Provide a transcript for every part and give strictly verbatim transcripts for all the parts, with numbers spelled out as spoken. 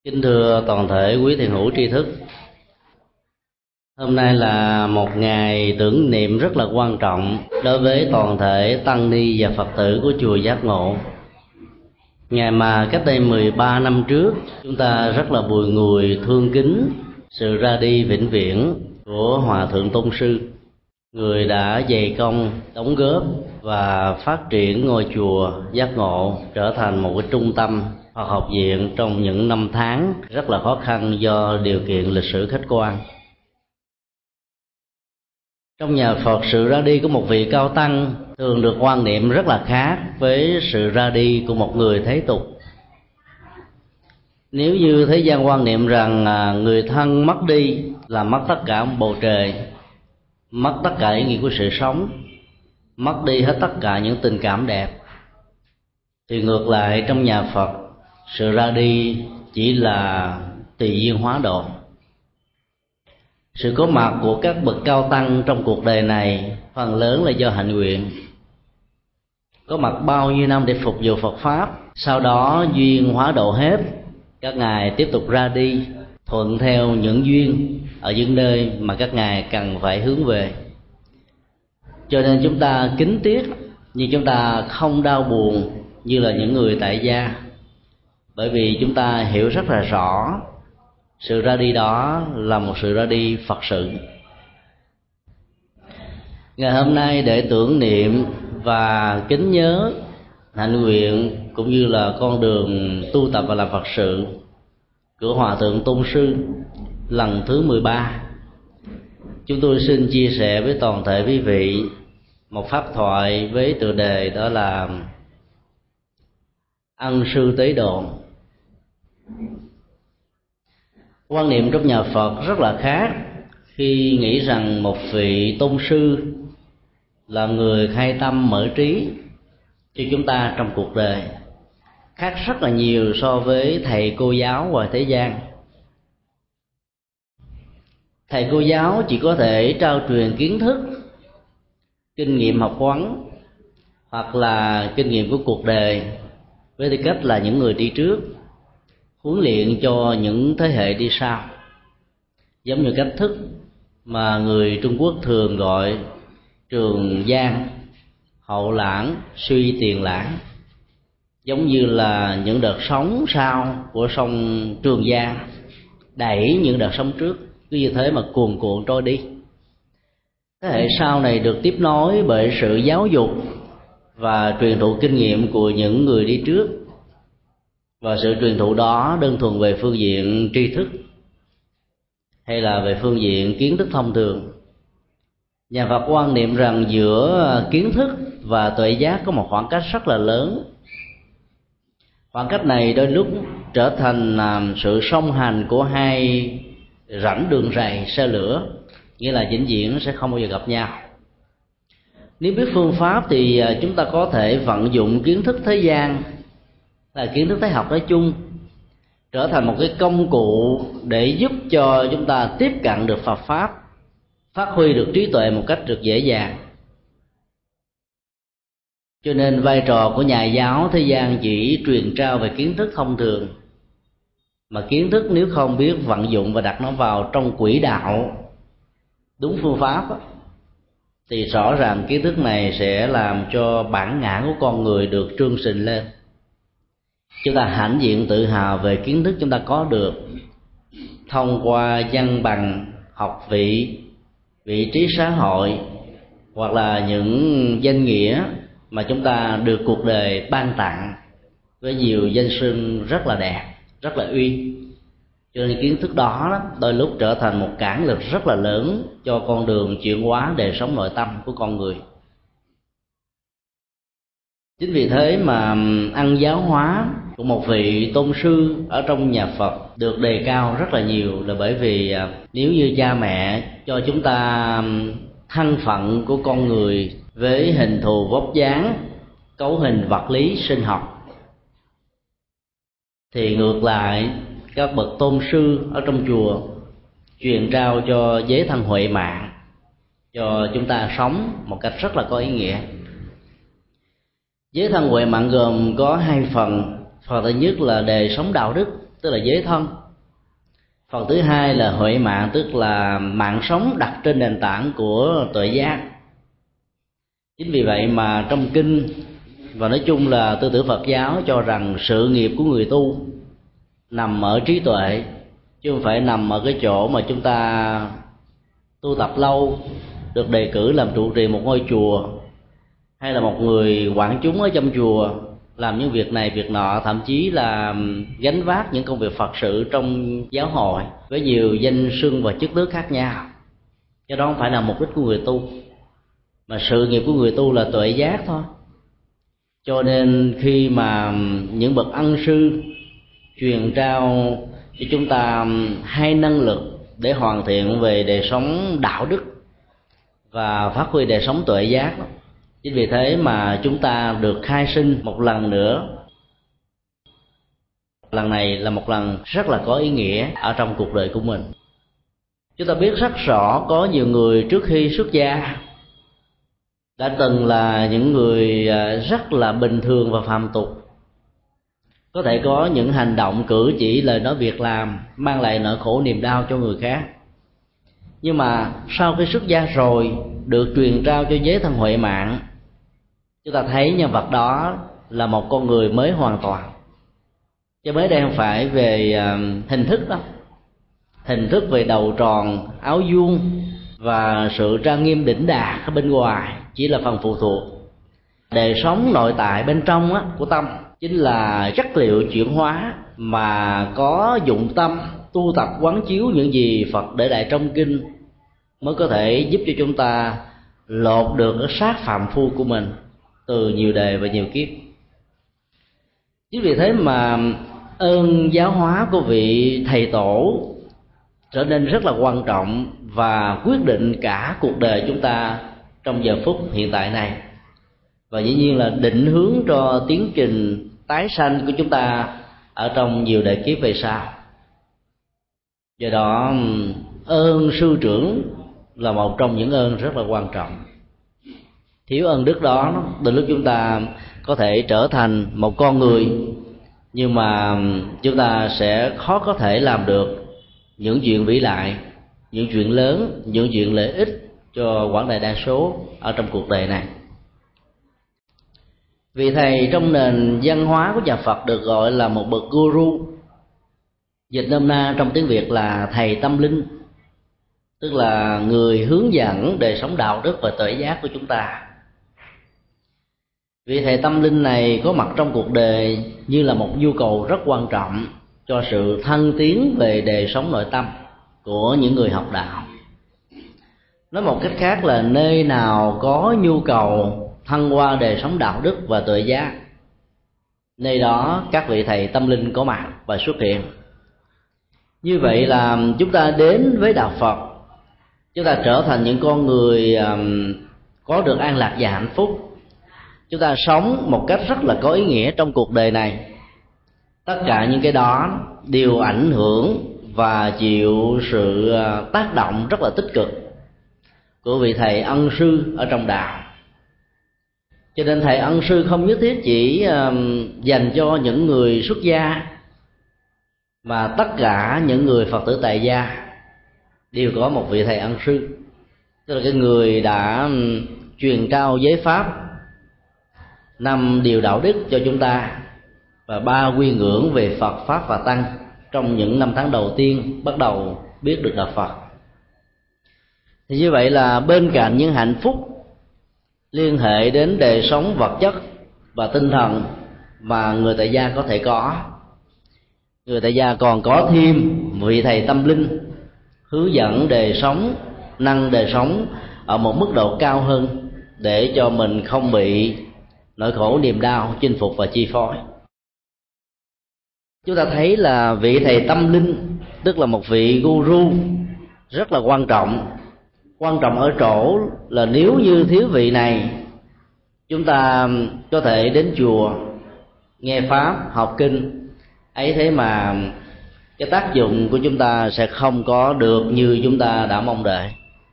Kính thưa toàn thể quý thiền hữu tri thức, hôm nay là một ngày tưởng niệm rất là quan trọng đối với toàn thể tăng ni và Phật tử của chùa Giác Ngộ. Ngày mà cách đây mười ba năm trước, chúng ta rất là bùi ngùi thương kính sự ra đi vĩnh viễn của Hòa Thượng Tôn Sư, người đã dày công đóng góp và phát triển ngôi chùa Giác Ngộ trở thành một cái trung tâm Phật học viện trong những năm tháng rất là khó khăn do điều kiện lịch sử khách quan. Trong nhà Phật, sự ra đi của một vị cao tăng thường được quan niệm rất là khác với sự ra đi của một người thế tục. Nếu như thế gian quan niệm rằng người thân mất đi là mất tất cả bầu trời, mất tất cả ý nghĩa của sự sống, mất đi hết tất cả những tình cảm đẹp, thì ngược lại trong nhà Phật, sự ra đi chỉ là tùy duyên hóa độ. Sự có mặt của các bậc cao tăng trong cuộc đời này phần lớn là do hạnh nguyện. Có mặt bao nhiêu năm để phục vụ Phật Pháp, sau đó duyên hóa độ hết, các ngài tiếp tục ra đi thuận theo những duyên ở những nơi mà các ngài cần phải hướng về. Cho nên chúng ta kính tiếc, nhưng chúng ta không đau buồn như là những người tại gia, bởi vì chúng ta hiểu rất là rõ sự ra đi đó là một sự ra đi Phật sự. Ngày hôm nay để tưởng niệm và kính nhớ hạnh nguyện cũng như là con đường tu tập và làm Phật sự của Hòa Thượng Tôn Sư lần thứ mười ba, chúng tôi xin chia sẻ với toàn thể quý vị một pháp thoại với tựa đề đó là Ân sư tế độ. Quan niệm trong nhà Phật rất là khác khi nghĩ rằng một vị tôn sư là người khai tâm mở trí cho chúng ta trong cuộc đời, khác rất là nhiều so với thầy cô giáo ngoài thế gian. Thầy cô giáo chỉ có thể trao truyền kiến thức, kinh nghiệm học vấn hoặc là kinh nghiệm của cuộc đời với tư cách là những người đi trước, huấn luyện cho những thế hệ đi sau, giống như cách thức mà người Trung Quốc thường gọi trường giang, hậu lãng, suy tiền lãng, giống như là những đợt sóng sau của sông Trường Giang đẩy những đợt sóng trước, cứ như thế mà cuồn cuộn trôi đi. Thế hệ sau này được tiếp nối bởi sự giáo dục và truyền thụ kinh nghiệm của những người đi trước, và sự truyền thụ đó đơn thuần về phương diện tri thức hay là về phương diện kiến thức thông thường. Nhà Phật quan niệm rằng giữa kiến thức và tuệ giác có một khoảng cách rất là lớn. Khoảng cách này đôi lúc trở thành sự song hành của hai rãnh đường rầy xe lửa, nghĩa là vĩnh viễn sẽ không bao giờ gặp nhau. Nếu biết phương pháp thì chúng ta có thể vận dụng kiến thức thế gian, là kiến thức thế học nói chung, trở thành một cái công cụ để giúp cho chúng ta tiếp cận được Phật Pháp, phát huy được trí tuệ một cách được dễ dàng. Cho nên vai trò của nhà giáo thế gian chỉ truyền trao về kiến thức thông thường, mà kiến thức nếu không biết vận dụng và đặt nó vào trong quỹ đạo đúng phương pháp thì rõ ràng kiến thức này sẽ làm cho bản ngã của con người được trương sình lên. Chúng ta hãnh diện tự hào về kiến thức chúng ta có được thông qua văn bằng, học vị, vị trí xã hội, hoặc là những danh nghĩa mà chúng ta được cuộc đời ban tặng với nhiều danh xưng rất là đẹp, rất là uy. Cho nên kiến thức đó đôi lúc trở thành một cản lực rất là lớn cho con đường chuyển hóa đời sống nội tâm của con người. Chính vì thế mà ăn giáo hóa của một vị tôn sư ở trong nhà Phật được đề cao rất là nhiều, là bởi vì nếu như cha mẹ cho chúng ta thân phận của con người với hình thù vóc dáng, cấu hình vật lý sinh học, thì ngược lại các bậc tôn sư ở trong chùa truyền trao cho giới thân huệ mạng, cho chúng ta sống một cách rất là có ý nghĩa. Giới thân huệ mạng gồm có hai phần. Phần thứ nhất là đời sống đạo đức, tức là giới thân. Phần thứ hai là huệ mạng, tức là mạng sống đặt trên nền tảng của tuệ giác. Chính vì vậy mà trong kinh và nói chung là tư tưởng Phật giáo cho rằng sự nghiệp của người tu nằm ở trí tuệ, chứ không phải nằm ở cái chỗ mà chúng ta tu tập lâu, được đề cử làm trụ trì một ngôi chùa, hay là một người quản chúng ở trong chùa làm những việc này việc nọ, thậm chí là gánh vác những công việc Phật sự trong giáo hội với nhiều danh xưng và chức tước khác nhau. Do đó không phải là mục đích của người tu, mà sự nghiệp của người tu là tuệ giác thôi. Cho nên khi mà những bậc ân sư truyền trao cho chúng ta hai năng lực để hoàn thiện về đời sống đạo đức và phát huy đời sống tuệ giác, chính vì thế mà chúng ta được khai sinh một lần nữa. Lần này là một lần rất là có ý nghĩa ở trong cuộc đời của mình. Chúng ta biết rất rõ có nhiều người trước khi xuất gia đã từng là những người rất là bình thường và phàm tục, có thể có những hành động cử chỉ, lời nói, việc làm mang lại nỗi khổ niềm đau cho người khác. Nhưng mà sau khi xuất gia rồi, được truyền trao cho giới thân huệ mạng, chúng ta thấy nhân vật đó là một con người mới hoàn toàn. Chứ mới đây không phải về hình thức đâu. Hình thức về đầu tròn, áo vuông và sự trang nghiêm đỉnh đạt ở bên ngoài chỉ là phần phụ thuộc. Đời sống nội tại bên trong á, của tâm chính là chất liệu chuyển hóa mà có dụng tâm tu tập quán chiếu những gì Phật để lại trong kinh mới có thể giúp cho chúng ta lột được cái xác phàm phu của mình từ nhiều đời và nhiều kiếp. Chính vì thế mà ơn giáo hóa của vị thầy tổ trở nên rất là quan trọng và quyết định cả cuộc đời chúng ta trong giờ phút hiện tại này, và dĩ nhiên là định hướng cho tiến trình tái sanh của chúng ta ở trong nhiều đời kiếp về sau. Do đó ơn sư trưởng là một trong những ơn rất là quan trọng. Thiếu ơn đức đó, từ lúc chúng ta có thể trở thành một con người, nhưng mà chúng ta sẽ khó có thể làm được những chuyện vĩ đại, những chuyện lớn, những chuyện lợi ích cho quảng đại đa số ở trong cuộc đời này. Vị thầy trong nền văn hóa của nhà Phật được gọi là một bậc guru, dịch nôm na trong tiếng Việt là thầy tâm linh, tức là người hướng dẫn đời sống đạo đức và tuệ giác của chúng ta. Vị thầy tâm linh này có mặt trong cuộc đời như là một nhu cầu rất quan trọng cho sự thăng tiến về đời sống nội tâm của những người học đạo. Nói một cách khác là nơi nào có nhu cầu thăng hoa đời sống đạo đức và tuệ giác, nơi đó các vị thầy tâm linh có mặt và xuất hiện. Như vậy là chúng ta đến với đạo Phật, chúng ta trở thành những con người có được an lạc và hạnh phúc. Chúng ta sống một cách rất là có ý nghĩa trong cuộc đời này. Tất cả những cái đó đều ảnh hưởng và chịu sự tác động rất là tích cực của vị thầy ân sư ở trong đạo. Cho nên thầy ân sư không nhất thiết chỉ dành cho những người xuất gia, mà tất cả những người Phật tử tại gia đều có một vị thầy ân sư, tức là cái người đã truyền trao giới pháp, năm điều đạo đức cho chúng ta và ba quy ngưỡng về Phật, Pháp và Tăng trong những năm tháng đầu tiên bắt đầu biết được đạo Phật. Thì như vậy là bên cạnh những hạnh phúc liên hệ đến đời sống vật chất và tinh thần mà người tại gia có thể có, người tại gia còn có thêm vị thầy tâm linh hướng dẫn đời sống, nâng đời sống ở một mức độ cao hơn để cho mình không bị nỗi khổ niềm đau chinh phục và chi phối. Chúng ta thấy là vị thầy tâm linh tức là một vị guru rất là quan trọng. Quan trọng ở chỗ là nếu như thiếu vị này, chúng ta có thể đến chùa nghe pháp, học kinh ấy, thế mà cái tác dụng của chúng ta sẽ không có được như chúng ta đã mong đợi.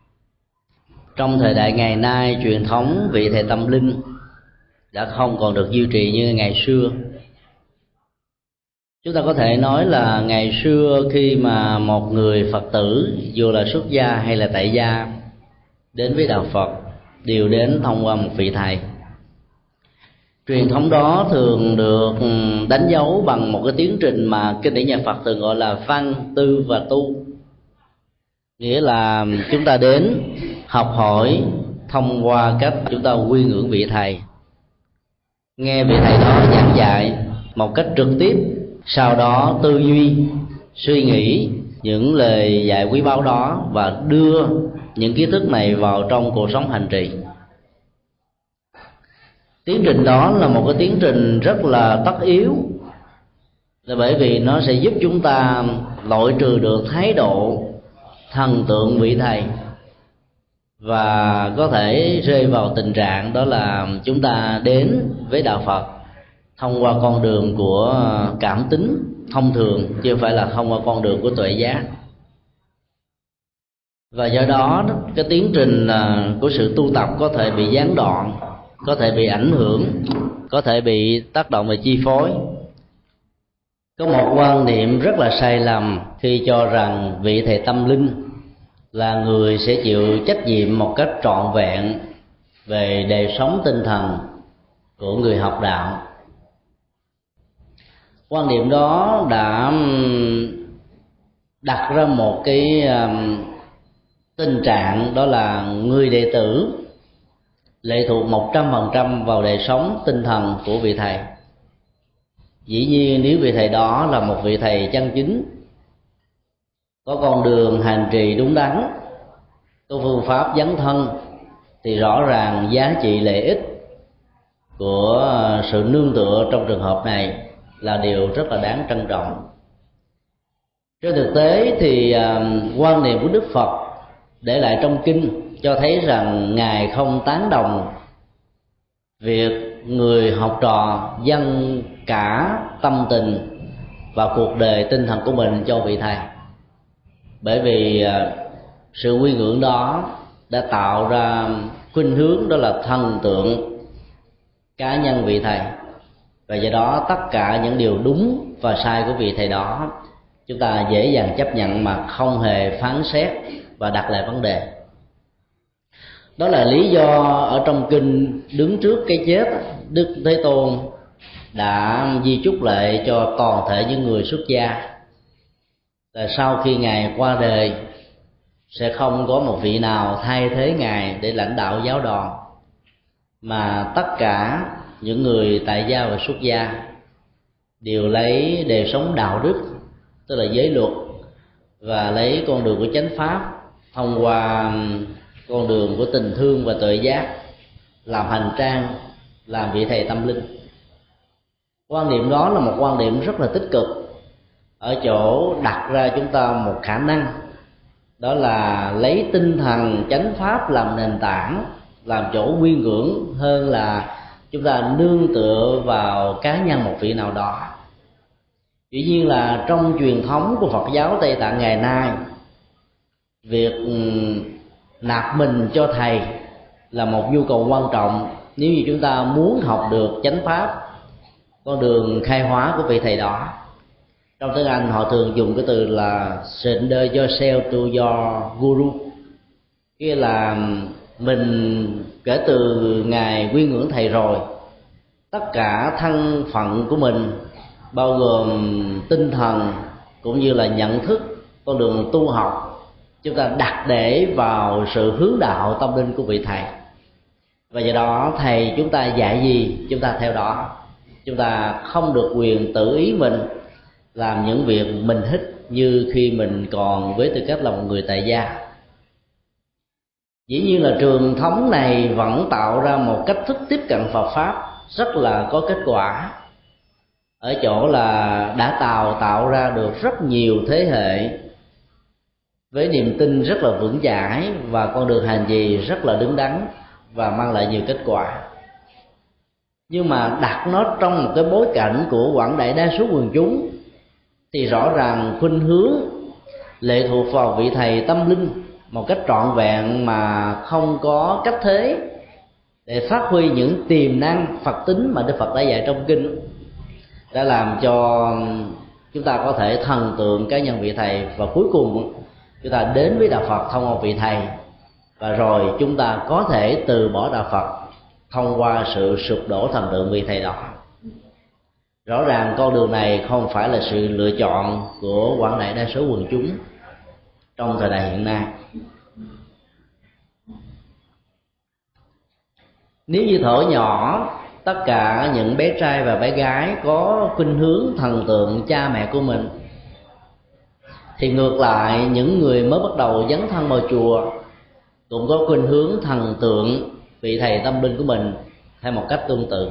Trong thời đại ngày nay, truyền thống vị thầy tâm linh đã không còn được duy trì như ngày xưa. Chúng ta có thể nói là ngày xưa khi mà một người Phật tử, dù là xuất gia hay là tại gia, đến với đạo Phật đều đến thông qua một vị thầy. Truyền thống đó thường được đánh dấu bằng một cái tiến trình mà kinh điển nhà Phật thường gọi là văn, tư và tu. Nghĩa là chúng ta đến học hỏi thông qua cách chúng ta quy ngưỡng vị thầy, nghe vị thầy đó giảng dạy một cách trực tiếp, sau đó tư duy, suy nghĩ những lời dạy quý báu đó và đưa những kiến thức này vào trong cuộc sống hành trì. Tiến trình đó là một cái tiến trình rất là tất yếu, là bởi vì nó sẽ giúp chúng ta loại trừ được thái độ thần tượng vị thầy, và có thể rơi vào tình trạng đó là chúng ta đến với đạo Phật thông qua con đường của cảm tính thông thường, chứ không phải là thông qua con đường của tuệ giác. Và do đó cái tiến trình của sự tu tập có thể bị gián đoạn, có thể bị ảnh hưởng, có thể bị tác động và chi phối. Có một quan niệm rất là sai lầm khi cho rằng vị thầy tâm linh là người sẽ chịu trách nhiệm một cách trọn vẹn về đời sống tinh thần của người học đạo. Quan niệm đó đã đặt ra một cái tình trạng, đó là người đệ tử lệ thuộc một trăm phần trăm vào đời sống tinh thần của vị thầy. Dĩ nhiên nếu vị thầy đó là một vị thầy chân chính, có con đường hành trì đúng đắn, có phương pháp dấn thân, thì rõ ràng giá trị lợi ích của sự nương tựa trong trường hợp này là điều rất là đáng trân trọng. Trên thực tế thì quan niệm của Đức Phật để lại trong kinh cho thấy rằng Ngài không tán đồng việc người học trò dâng cả tâm tình và cuộc đời tinh thần của mình cho vị thầy, bởi vì sự quy ngưỡng đó đã tạo ra khuynh hướng đó là thần tượng cá nhân vị thầy, và do đó tất cả những điều đúng và sai của vị thầy đó chúng ta dễ dàng chấp nhận mà không hề phán xét và đặt lại vấn đề. Đó là lý do ở trong kinh đứng trước cái chết, Đức Thế Tôn đã di chúc lệ cho toàn thể những người xuất gia là sau khi Ngài qua đời sẽ không có một vị nào thay thế Ngài để lãnh đạo giáo đoàn, mà tất cả những người tại gia và xuất gia đều lấy đời sống đạo đức, tức là giới luật, và lấy con đường của chánh pháp thông qua con đường của tình thương và tuệ giác làm hành trang, làm vị thầy tâm linh. Quan điểm đó là một quan điểm rất là tích cực, ở chỗ đặt ra chúng ta một khả năng, đó là lấy tinh thần chánh pháp làm nền tảng, làm chỗ quy ngưỡng, hơn là chúng ta nương tựa vào cá nhân một vị nào đó. Dĩ nhiên là trong truyền thống của Phật giáo Tây Tạng ngày nay, việc nạp mình cho thầy là một nhu cầu quan trọng nếu như chúng ta muốn học được chánh pháp, con đường khai hóa của vị thầy đó. Trong tiếng Anh họ thường dùng cái từ là surrender yourself to your guru, nghĩa là mình kể từ ngày quy ngưỡng thầy rồi, tất cả thân phận của mình bao gồm tinh thần cũng như là nhận thức, con đường tu học, chúng ta đặt để vào sự hướng đạo tâm linh của vị thầy. Và do đó thầy chúng ta dạy gì chúng ta theo đó, chúng ta không được quyền tự ý mình làm những việc mình thích như khi mình còn với tư cách là một người tại gia. Dĩ nhiên là truyền thống này vẫn tạo ra một cách thức tiếp cận Phật pháp rất là có kết quả, ở chỗ là đã tạo tạo ra được rất nhiều thế hệ với niềm tin rất là vững chãi và con đường hành trì rất là đứng đắn và mang lại nhiều kết quả. Nhưng mà đặt nó trong một cái bối cảnh của quảng đại đa số quần chúng thì rõ ràng khuynh hướng lệ thuộc vào vị thầy tâm linh một cách trọn vẹn mà không có cách thế để phát huy những tiềm năng Phật tính mà Đức Phật đã dạy trong kinh, đã làm cho chúng ta có thể thần tượng cá nhân vị thầy, và cuối cùng chúng ta đến với đạo Phật thông qua vị thầy, và rồi chúng ta có thể từ bỏ đạo Phật thông qua sự sụp đổ thần tượng vị thầy đó. Rõ ràng con đường này không phải là sự lựa chọn của quảng đại đa số quần chúng trong thời đại hiện nay. Nếu như thuở nhỏ tất cả những bé trai và bé gái có khuynh hướng thần tượng cha mẹ của mình, thì ngược lại những người mới bắt đầu dấn thân vào chùa cũng có khuynh hướng thần tượng vị thầy tâm linh của mình theo một cách tương tự.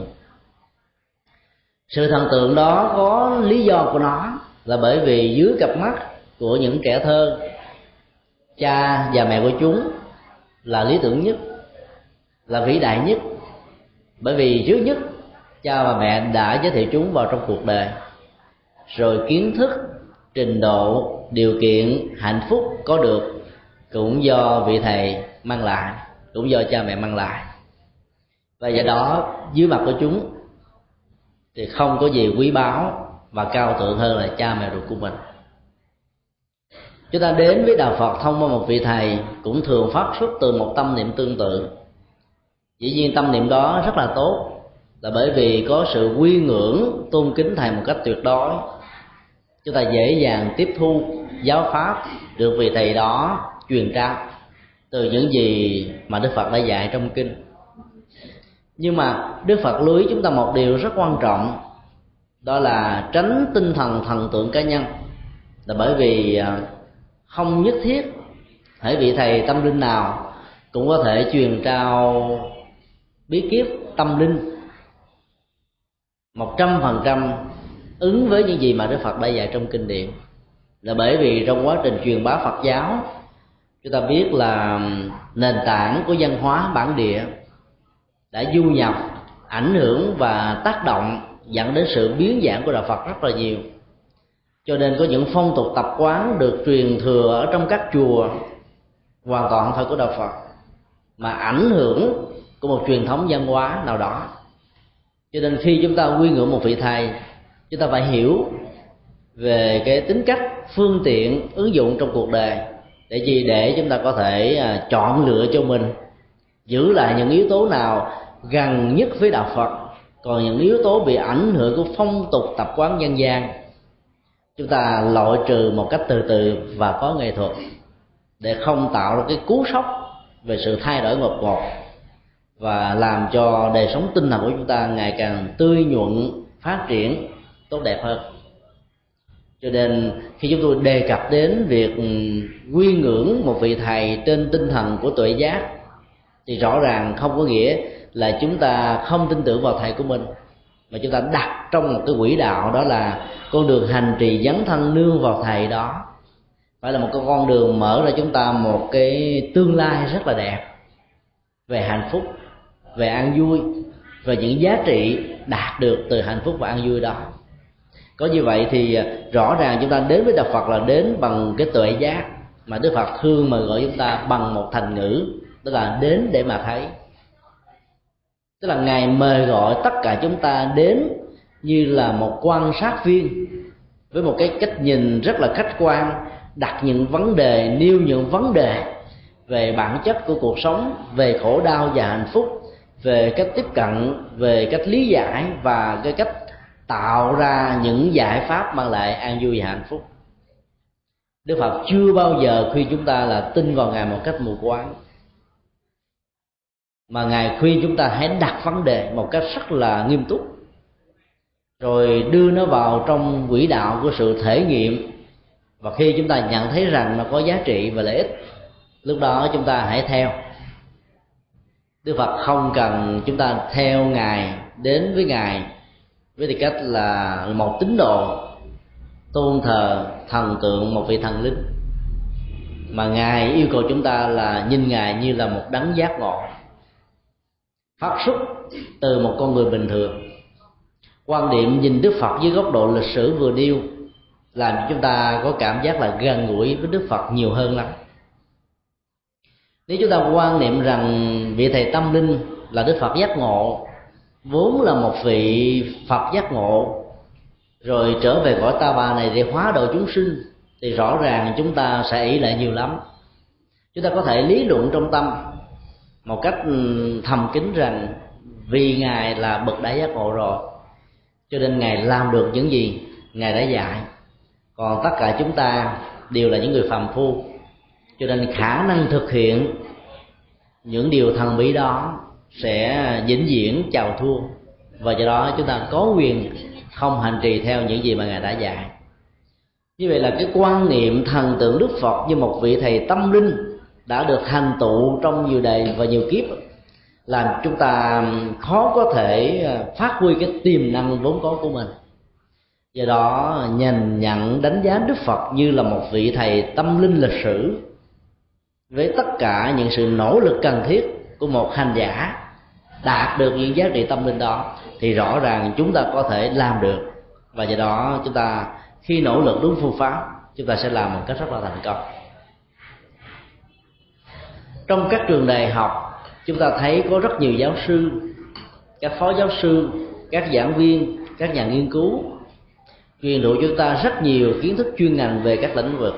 Sự thần tượng đó có lý do của nó, là bởi vì dưới cặp mắt của những trẻ thơ, cha và mẹ của chúng là lý tưởng nhất, là vĩ đại nhất. Bởi vì trước nhất cha và mẹ đã giới thiệu chúng vào trong cuộc đời, rồi kiến thức, trình độ, điều kiện, hạnh phúc có được cũng do vị thầy mang lại, cũng do cha mẹ mang lại. Và do đó dưới mặt của chúng thì không có gì quý báu và cao thượng hơn là cha mẹ ruột của mình. Chúng ta đến với đạo Phật thông qua một vị thầy cũng thường phát xuất từ một tâm niệm tương tự. Dĩ nhiên tâm niệm đó rất là tốt, là bởi vì có sự quy ngưỡng tôn kính thầy một cách tuyệt đối. Chúng ta dễ dàng tiếp thu giáo pháp được vị thầy đó truyền trao từ những gì mà Đức Phật đã dạy trong kinh. Nhưng mà Đức Phật lưu ý chúng ta một điều rất quan trọng, đó là tránh tinh thần thần tượng cá nhân. Là bởi vì không nhất thiết hễ vị thầy tâm linh nào cũng có thể truyền trao bí kíp tâm linh một trăm phần trăm ứng với những gì mà Đức Phật đã dạy trong kinh điển. Là bởi vì trong quá trình truyền bá Phật giáo, chúng ta biết là nền tảng của văn hóa bản địa đã du nhập, ảnh hưởng và tác động dẫn đến sự biến dạng của đạo Phật rất là nhiều. Cho nên có những phong tục tập quán được truyền thừa ở trong các chùa hoàn toàn không phải của đạo Phật, mà ảnh hưởng của một truyền thống văn hóa nào đó. Cho nên khi chúng ta quy ngưỡng một vị thầy, chúng ta phải hiểu về cái tính cách, phương tiện ứng dụng trong cuộc đời, để gì để chúng ta có thể chọn lựa cho mình, giữ lại những yếu tố nào gần nhất với đạo Phật, còn những yếu tố bị ảnh hưởng của phong tục tập quán dân gian chúng ta loại trừ một cách từ từ và có nghệ thuật, để không tạo ra cái cú sốc về sự thay đổi ngột ngột, và làm cho đời sống tinh thần của chúng ta ngày càng tươi nhuận, phát triển tốt đẹp hơn. Cho nên khi chúng tôi đề cập đến việc quy ngưỡng một vị thầy trên tinh thần của tuệ giác, thì rõ ràng không có nghĩa là chúng ta không tin tưởng vào thầy của mình, mà chúng ta đặt trong một cái quỹ đạo, đó là con đường hành trì dấn thân nương vào thầy đó phải là một cái con đường mở ra chúng ta một cái tương lai rất là đẹp về hạnh phúc, về an vui, về những giá trị đạt được từ hạnh phúc và an vui đó. Có như vậy thì rõ ràng chúng ta đến với đạo Phật là đến bằng cái tuệ giác, mà Đức Phật thường mà gọi chúng ta bằng một thành ngữ, đó là đến để mà thấy. Tức là Ngài mời gọi tất cả chúng ta đến như là một quan sát viên, với một cái cách nhìn rất là khách quan, đặt những vấn đề, nêu những vấn đề về bản chất của cuộc sống, về khổ đau và hạnh phúc, về cách tiếp cận, về cách lý giải và cái cách tạo ra những giải pháp mang lại an vui và hạnh phúc. Đức Phật chưa bao giờ khuyên chúng ta là tin vào Ngài một cách mù quáng, mà Ngài khuyên chúng ta hãy đặt vấn đề một cách rất là nghiêm túc, rồi đưa nó vào trong quỹ đạo của sự thể nghiệm. Và khi chúng ta nhận thấy rằng nó có giá trị và lợi ích, lúc đó chúng ta hãy theo. Đức Phật không cần chúng ta theo Ngài, đến với Ngài với tư cách là một tín đồ tôn thờ thần tượng một vị thần linh, mà Ngài yêu cầu chúng ta là nhìn Ngài như là một đấng giác ngộ, phát xuất từ một con người bình thường. Quan điểm nhìn Đức Phật dưới góc độ lịch sử vừa nêu làm cho chúng ta có cảm giác là gần gũi với Đức Phật nhiều hơn lắm. Nếu chúng ta quan niệm rằng vị thầy tâm linh là Đức Phật giác ngộ, vốn là một vị Phật giác ngộ, rồi trở về cõi ta bà này để hóa độ chúng sinh, thì rõ ràng chúng ta sẽ ỷ lại nhiều lắm. Chúng ta có thể lý luận trong tâm một cách thầm kín rằng vì Ngài là bậc đại giác ngộ rồi, cho nên Ngài làm được những gì Ngài đã dạy, còn tất cả chúng ta đều là những người phàm phu, cho nên khả năng thực hiện những điều thần bí đó sẽ vĩnh viễn chào thua, và do đó chúng ta có quyền không hành trì theo những gì mà Ngài đã dạy. Như vậy là cái quan niệm thần tượng Đức Phật như một vị thầy tâm linh đã được thành tựu trong nhiều đời và nhiều kiếp, làm chúng ta khó có thể phát huy cái tiềm năng vốn có của mình. Do đó nhìn nhận đánh giá Đức Phật như là một vị thầy tâm linh lịch sử, với tất cả những sự nỗ lực cần thiết của một hành giả đạt được những giá trị tâm linh đó, thì rõ ràng chúng ta có thể làm được. Và do đó chúng ta khi nỗ lực đúng phương pháp, chúng ta sẽ làm một cách rất là thành công. Trong các trường đại học, chúng ta thấy có rất nhiều giáo sư, các phó giáo sư, các giảng viên, các nhà nghiên cứu truyền thụ chúng ta rất nhiều kiến thức chuyên ngành về các lĩnh vực,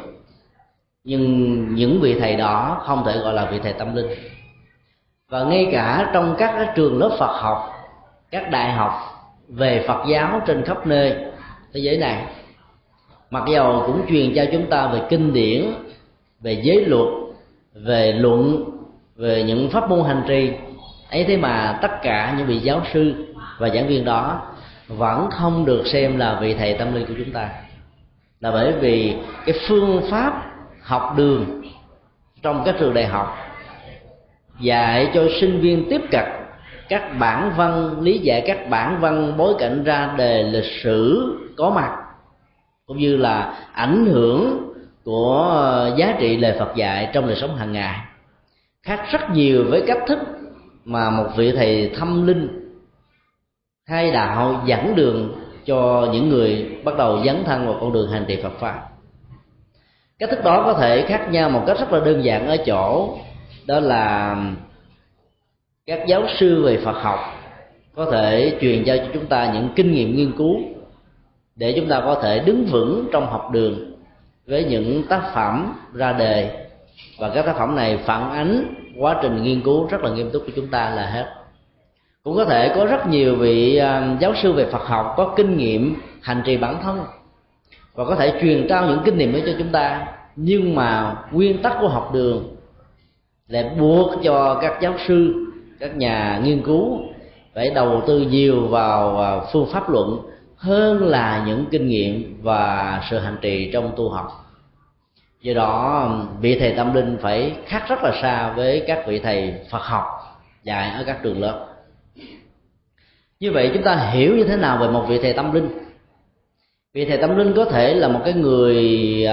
nhưng những vị thầy đó không thể gọi là vị thầy tâm linh. Và ngay cả trong các trường lớp Phật học, các đại học về Phật giáo trên khắp nơi thế giới này, mặc dầu cũng truyền cho chúng ta về kinh điển, về giới luật, về luận, về những pháp môn hành trì ấy, thế mà tất cả những vị giáo sư và giảng viên đó vẫn không được xem là vị thầy tâm linh của chúng ta, là bởi vì cái phương pháp học đường trong các trường đại học dạy cho sinh viên tiếp cận các bản văn, lý giải các bản văn bối cảnh ra đề lịch sử có mặt, cũng như là ảnh hưởng của giá trị lời Phật dạy trong đời sống hàng ngày, khác rất nhiều với cách thức mà một vị thầy tâm linh khai đạo dẫn đường cho những người bắt đầu dấn thân vào con đường hành trì Phật pháp. Cách thức đó có thể khác nhau một cách rất là đơn giản ở chỗ đó là các giáo sư về Phật học có thể truyền cho chúng ta những kinh nghiệm nghiên cứu để chúng ta có thể đứng vững trong học đường với những tác phẩm ra đề, và các tác phẩm này phản ánh quá trình nghiên cứu rất là nghiêm túc của chúng ta là hết. Cũng có thể có rất nhiều vị giáo sư về Phật học có kinh nghiệm hành trì bản thân và có thể truyền trao những kinh nghiệm đó cho chúng ta, nhưng mà nguyên tắc của học đường lại buộc cho các giáo sư, các nhà nghiên cứu phải đầu tư nhiều vào phương pháp luận hơn là những kinh nghiệm và sự hành trì trong tu học. Do đó vị thầy tâm linh phải khác rất là xa với các vị thầy Phật học dạy ở các trường lớp. Như vậy chúng ta hiểu như thế nào về một vị thầy tâm linh? Vị thầy tâm linh có thể là một cái người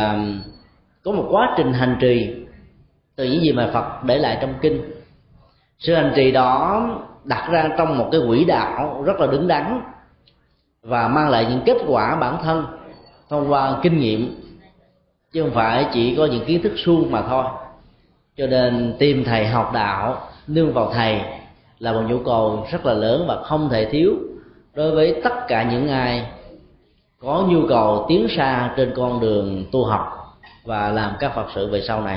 có một quá trình hành trì từ những gì mà Phật để lại trong kinh. Sự hành trì đó đặt ra trong một cái quỹ đạo rất là đứng đắn và mang lại những kết quả bản thân thông qua kinh nghiệm, chứ không phải chỉ có những kiến thức suông mà thôi. Cho nên tìm thầy học đạo, nương vào thầy là một nhu cầu rất là lớn và không thể thiếu đối với tất cả những ai có nhu cầu tiến xa trên con đường tu học và làm các Phật sự về sau này.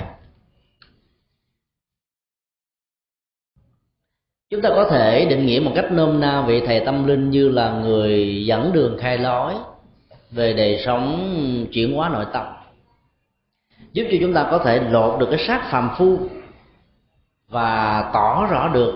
Chúng ta có thể định nghĩa một cách nôm na vị thầy tâm linh như là người dẫn đường khai lối về đời sống chuyển hóa nội tâm, giúp cho chúng ta có thể lột được cái xác phàm phu và tỏ rõ được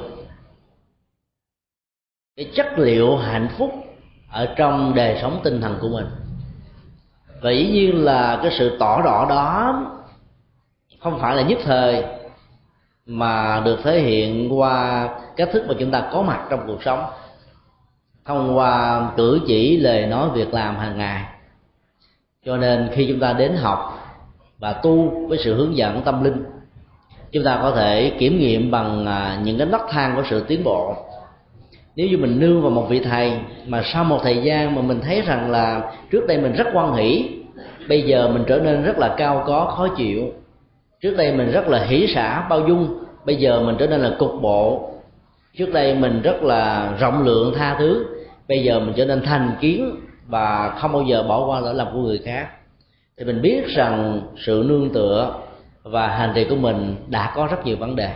cái chất liệu hạnh phúc ở trong đời sống tinh thần của mình. Và dĩ nhiên là cái sự tỏ rõ đó không phải là nhất thời, mà được thể hiện qua cách thức mà chúng ta có mặt trong cuộc sống, thông qua cử chỉ, lời nói, việc làm hàng ngày. Cho nên khi chúng ta đến học và tu với sự hướng dẫn tâm linh, chúng ta có thể kiểm nghiệm bằng những cái nấc thang của sự tiến bộ. Nếu như mình nương vào một vị thầy mà sau một thời gian mà mình thấy rằng là trước đây mình rất hoan hỷ, bây giờ mình trở nên rất là cao có, khó chịu. Trước đây mình rất là hỷ xả, bao dung, bây giờ mình trở nên là cục bộ. Trước đây mình rất là rộng lượng, tha thứ, bây giờ mình trở nên thành kiến và không bao giờ bỏ qua lỗi lầm của người khác, thì mình biết rằng sự nương tựa và hành trì của mình đã có rất nhiều vấn đề.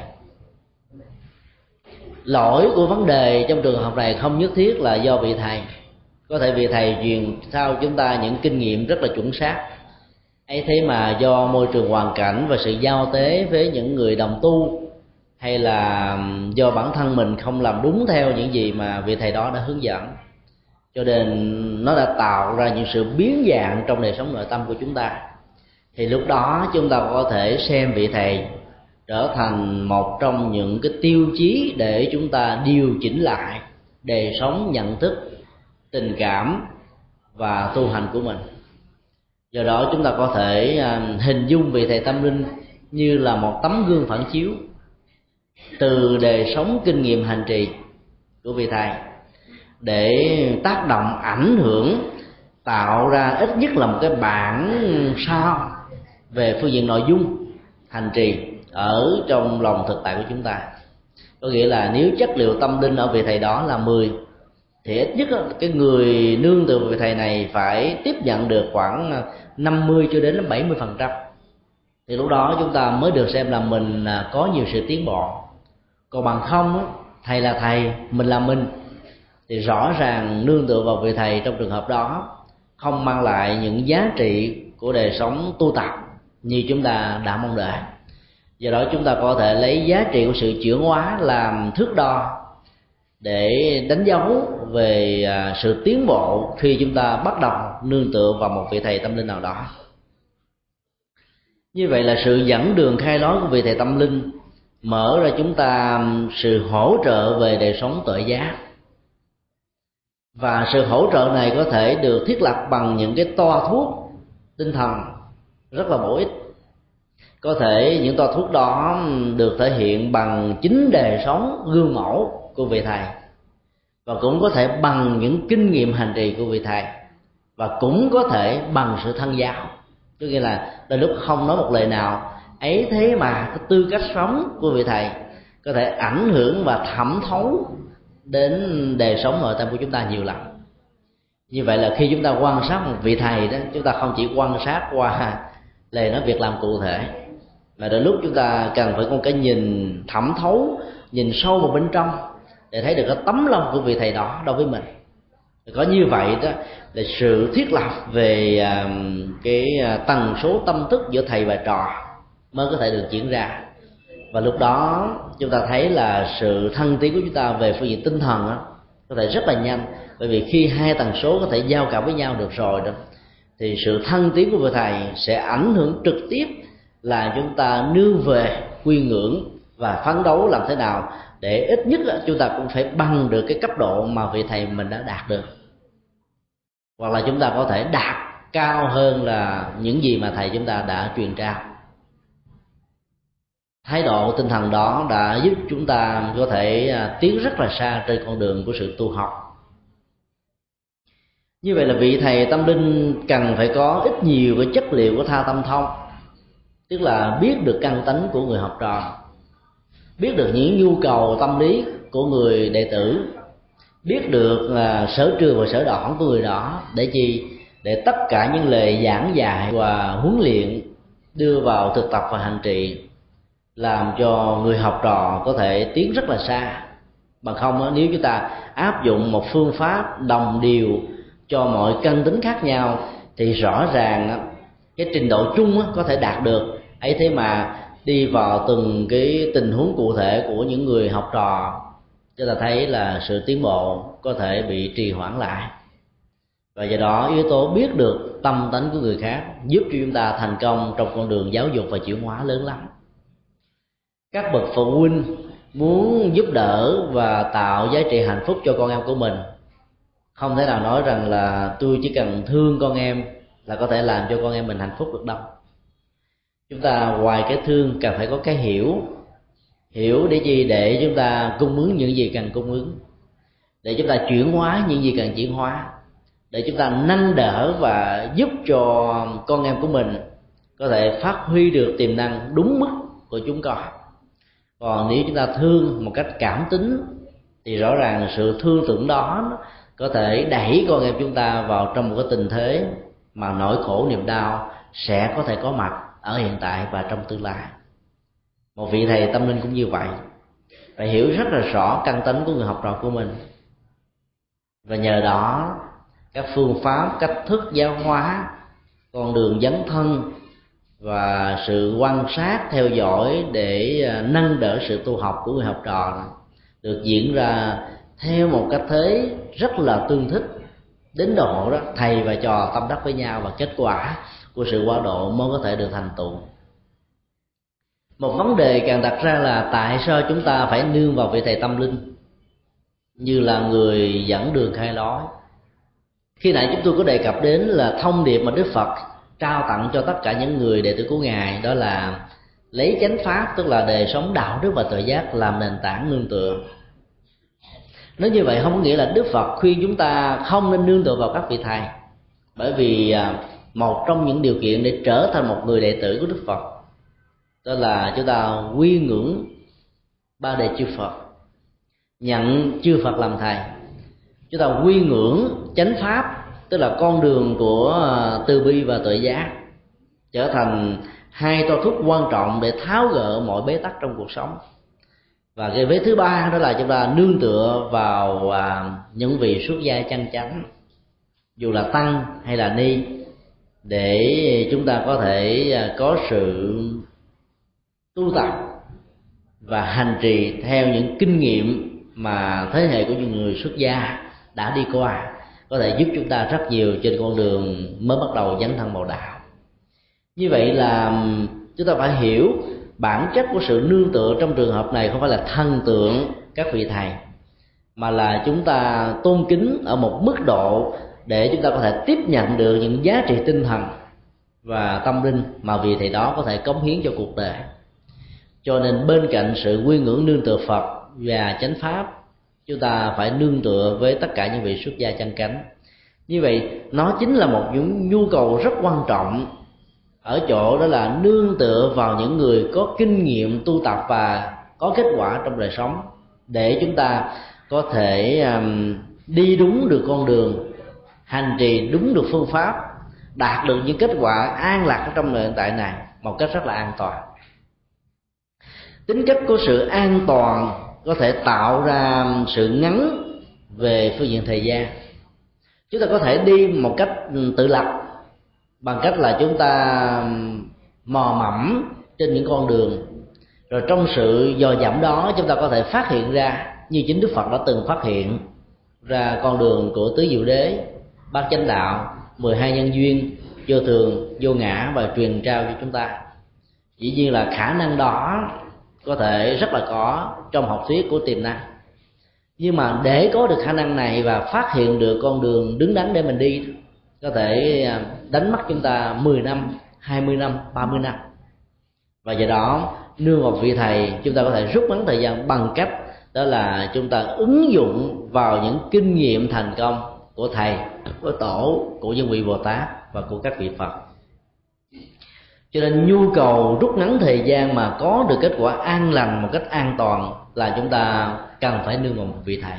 Lỗi của vấn đề trong trường hợp này không nhất thiết là do vị thầy, có thể vị thầy truyền sau chúng ta những kinh nghiệm rất là chuẩn xác ấy, thế mà do môi trường hoàn cảnh và sự giao tế với những người đồng tu, hay là do bản thân mình không làm đúng theo những gì mà vị thầy đó đã hướng dẫn, cho nên nó đã tạo ra những sự biến dạng trong đời sống nội tâm của chúng ta. Thì lúc đó chúng ta có thể xem vị thầy trở thành một trong những cái tiêu chí để chúng ta điều chỉnh lại đời sống, nhận thức, tình cảm và tu hành của mình. Do đó chúng ta có thể hình dung vị thầy tâm linh như là một tấm gương phản chiếu từ đời sống, kinh nghiệm, hành trì của vị thầy, để tác động, ảnh hưởng, tạo ra ít nhất là một cái bản sao về phương diện nội dung hành trì ở trong lòng thực tại của chúng ta. Có nghĩa là nếu chất liệu tâm linh ở vị thầy đó là mười, thì ít nhất cái người nương từ vị thầy này phải tiếp nhận được khoảng năm mươi cho đến bảy mươi phần trăm, thì lúc đó chúng ta mới được xem là mình có nhiều sự tiến bộ. Còn bằng không, thầy là thầy, mình là mình, thì rõ ràng nương tựa vào vị thầy trong trường hợp đó không mang lại những giá trị của đời sống tu tập như chúng ta đã mong đợi. Do đó chúng ta có thể lấy giá trị của sự chuyển hóa làm thước đo để đánh dấu về sự tiến bộ khi chúng ta bắt đầu nương tựa vào một vị thầy tâm linh nào đó. Như vậy là sự dẫn đường khai lối của vị thầy tâm linh mở ra chúng ta sự hỗ trợ về đời sống tuệ giác, và sự hỗ trợ này có thể được thiết lập bằng những cái toa thuốc tinh thần rất là bổ ích. Có thể những toa thuốc đó được thể hiện bằng chính đời sống gương mẫu của vị thầy, và cũng có thể bằng những kinh nghiệm hành trì của vị thầy, và cũng có thể bằng sự thân giáo. Tức nghĩa là đôi lúc không nói một lời nào ấy, thế mà cái tư cách sống của vị thầy có thể ảnh hưởng và thẩm thấu đến đời sống nội tâm của chúng ta nhiều lắm. Như vậy là khi chúng ta quan sát một vị thầy đó, chúng ta không chỉ quan sát qua lời nói việc làm cụ thể, mà đôi lúc chúng ta cần phải có cái nhìn thẩm thấu, nhìn sâu vào bên trong để thấy được cái tấm lòng của vị thầy đó đối với mình. Có như vậy đó là sự thiết lập về cái tần số tâm thức giữa thầy và trò mới có thể được diễn ra. Và lúc đó chúng ta thấy là sự thăng tiến của chúng ta về phương diện tinh thần đó, có thể rất là nhanh. Bởi vì khi hai tần số có thể giao cảm với nhau được rồi đó, thì sự thăng tiến của vị thầy sẽ ảnh hưởng trực tiếp là chúng ta nương về quy ngưỡng và phấn đấu làm thế nào để ít nhất là chúng ta cũng phải bằng được cái cấp độ mà vị thầy mình đã đạt được, hoặc là chúng ta có thể đạt cao hơn là những gì mà thầy chúng ta đã truyền trao. Thái độ tinh thần đó đã giúp chúng ta có thể tiến rất là xa trên con đường của sự tu học. Như vậy là vị thầy tâm linh cần phải có ít nhiều cái chất liệu của tha tâm thông, tức là biết được căn tánh của người học trò, biết được những nhu cầu tâm lý của người đệ tử, biết được uh, sở trường và sở đoản của người đó, để chi? Để tất cả những lời giảng dạy và huấn luyện đưa vào thực tập và hành trì làm cho người học trò có thể tiến rất là xa. Bằng không, nếu chúng ta áp dụng một phương pháp đồng đều cho mọi căn tính khác nhau thì rõ ràng cái trình độ chung có thể đạt được ấy, thế mà đi vào từng cái tình huống cụ thể của những người học trò, chúng ta thấy là sự tiến bộ có thể bị trì hoãn lại. Và do đó yếu tố biết được tâm tánh của người khác giúp cho chúng ta thành công trong con đường giáo dục và chuyển hóa lớn lắm. Các bậc phụ huynh muốn giúp đỡ và tạo giá trị hạnh phúc cho con em của mình, không thể nào nói rằng là tôi chỉ cần thương con em là có thể làm cho con em mình hạnh phúc được đâu. Chúng ta ngoài cái thương cần phải có cái hiểu. Hiểu để gì? Để chúng ta cung ứng những gì cần cung ứng, để chúng ta chuyển hóa những gì cần chuyển hóa, để chúng ta nâng đỡ và giúp cho con em của mình có thể phát huy được tiềm năng đúng mức của chúng con. Còn nếu chúng ta thương một cách cảm tính thì rõ ràng sự thương tưởng đó có thể đẩy con em chúng ta vào trong một cái tình thế mà nỗi khổ niềm đau sẽ có thể có mặt ở hiện tại và trong tương lai. Một vị thầy tâm linh cũng như vậy, phải hiểu rất là rõ căn tánh của người học trò của mình, và nhờ đó các phương pháp, cách thức giáo hóa, con đường dấn thân và sự quan sát theo dõi để nâng đỡ sự tu học của người học trò được diễn ra theo một cách thế rất là tương thích, đến độ đó thầy và trò tâm đắc với nhau, và kết quả của sự quá độ mới có thể được thành tựu. Một vấn đề càng đặt ra là tại sao chúng ta phải nương vào vị thầy tâm linh như là người dẫn đường khai lối. Khi nãy chúng tôi có đề cập đến là thông điệp mà Đức Phật trao tặng cho tất cả những người đệ tử của Ngài, đó là lấy chánh pháp, tức là đời sống đạo đức và tự giác làm nền tảng nương tựa. Nói như vậy không có nghĩa là Đức Phật khuyên chúng ta không nên nương tựa vào các vị thầy, bởi vì một trong những điều kiện để trở thành một người đệ tử của Đức Phật đó là chúng ta quy ngưỡng ba đề chư Phật, nhận chư Phật làm thầy. Chúng ta quy ngưỡng chánh pháp, tức là con đường của từ bi và tự giác, trở thành hai toa thuốc quan trọng để tháo gỡ mọi bế tắc trong cuộc sống. Và cái vế thứ ba đó là chúng ta nương tựa vào những vị xuất gia chân chánh, dù là tăng hay là ni, để chúng ta có thể có sự tu tập và hành trì theo những kinh nghiệm mà thế hệ của những người xuất gia đã đi qua, có thể giúp chúng ta rất nhiều trên con đường mới bắt đầu dấn thân vào đạo. Như vậy là chúng ta phải hiểu bản chất của sự nương tựa trong trường hợp này không phải là thần tượng các vị thầy, mà là chúng ta tôn kính ở một mức độ để chúng ta có thể tiếp nhận được những giá trị tinh thần và tâm linh mà vị thầy đó có thể cống hiến cho cuộc đời. Cho nên bên cạnh sự quy ngưỡng nương tựa Phật và chánh pháp, chúng ta phải nương tựa với tất cả những vị xuất gia chân chánh. Như vậy nó chính là một những nhu cầu rất quan trọng ở chỗ đó là nương tựa vào những người có kinh nghiệm tu tập và có kết quả trong đời sống, để chúng ta có thể um, đi đúng được con đường, hành trì đúng được phương pháp, đạt được những kết quả an lạc ở trong đời hiện tại này một cách rất là an toàn. Tính cách của sự an toàn có thể tạo ra sự ngắn về phương diện thời gian. Chúng ta có thể đi một cách tự lập bằng cách là chúng ta mò mẫm trên những con đường, rồi trong sự dò dẫm đó chúng ta có thể phát hiện ra, như chính Đức Phật đã từng phát hiện ra con đường của tứ diệu đế, bát chánh đạo, mười hai nhân duyên, vô thường, vô ngã, và truyền trao cho chúng ta. Dĩ nhiên là khả năng đó có thể rất là có trong học thuyết của tiềm năng, nhưng mà để có được khả năng này và phát hiện được con đường đứng đắn để mình đi, có thể đánh mất chúng ta mười năm, hai mươi năm, ba mươi năm. Và do đó nương vào vị thầy, chúng ta có thể rút ngắn thời gian bằng cách đó là chúng ta ứng dụng vào những kinh nghiệm thành công của thầy, của tổ, của những vị Bồ Tát và của các vị Phật. Cho nên nhu cầu rút ngắn thời gian mà có được kết quả an lành một cách an toàn là chúng ta cần phải nương vào một vị thầy.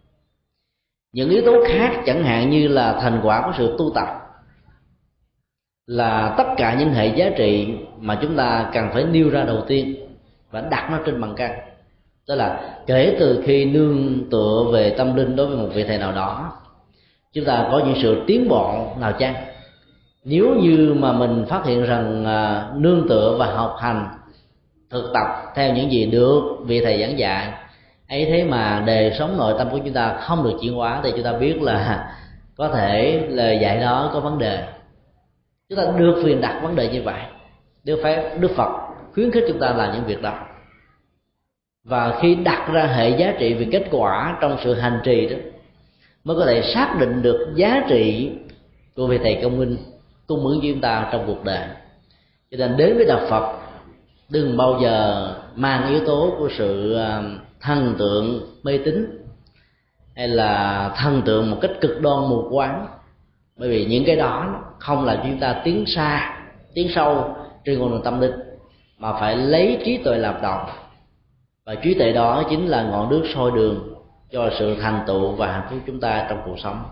Những yếu tố khác chẳng hạn như là thành quả của sự tu tập là tất cả những hệ giá trị mà chúng ta cần phải nêu ra đầu tiên và đặt nó trên bàn cân. Tức là kể từ khi nương tựa về tâm linh đối với một vị thầy nào đó, chúng ta có những sự tiến bộ nào chăng? Nếu như mà mình phát hiện rằng à, nương tựa và học hành thực tập theo những gì được vị thầy giảng dạy ấy, thế mà đời sống nội tâm của chúng ta không được chuyển hóa, thì chúng ta biết là có thể lời dạy đó có vấn đề. Chúng ta được quyền đặt vấn đề như vậy. Đức phép Đức Phật khuyến khích chúng ta làm những việc đó, và khi đặt ra hệ giá trị về kết quả trong sự hành trì đó, mới có thể xác định được giá trị của vị thầy công minh cung ứng cho chúng ta trong cuộc đời. Cho nên đến với đạo Phật đừng bao giờ mang yếu tố của sự thần tượng mê tín hay là thần tượng một cách cực đoan mù quáng, bởi vì những cái đó không làm cho chúng ta tiến xa, tiến sâu trên con đường tâm linh, mà phải lấy trí tuệ làm đầu. Và trí tuệ đó chính là ngọn đuốc soi đường cho sự thành tựu và hạnh phúc chúng ta trong cuộc sống.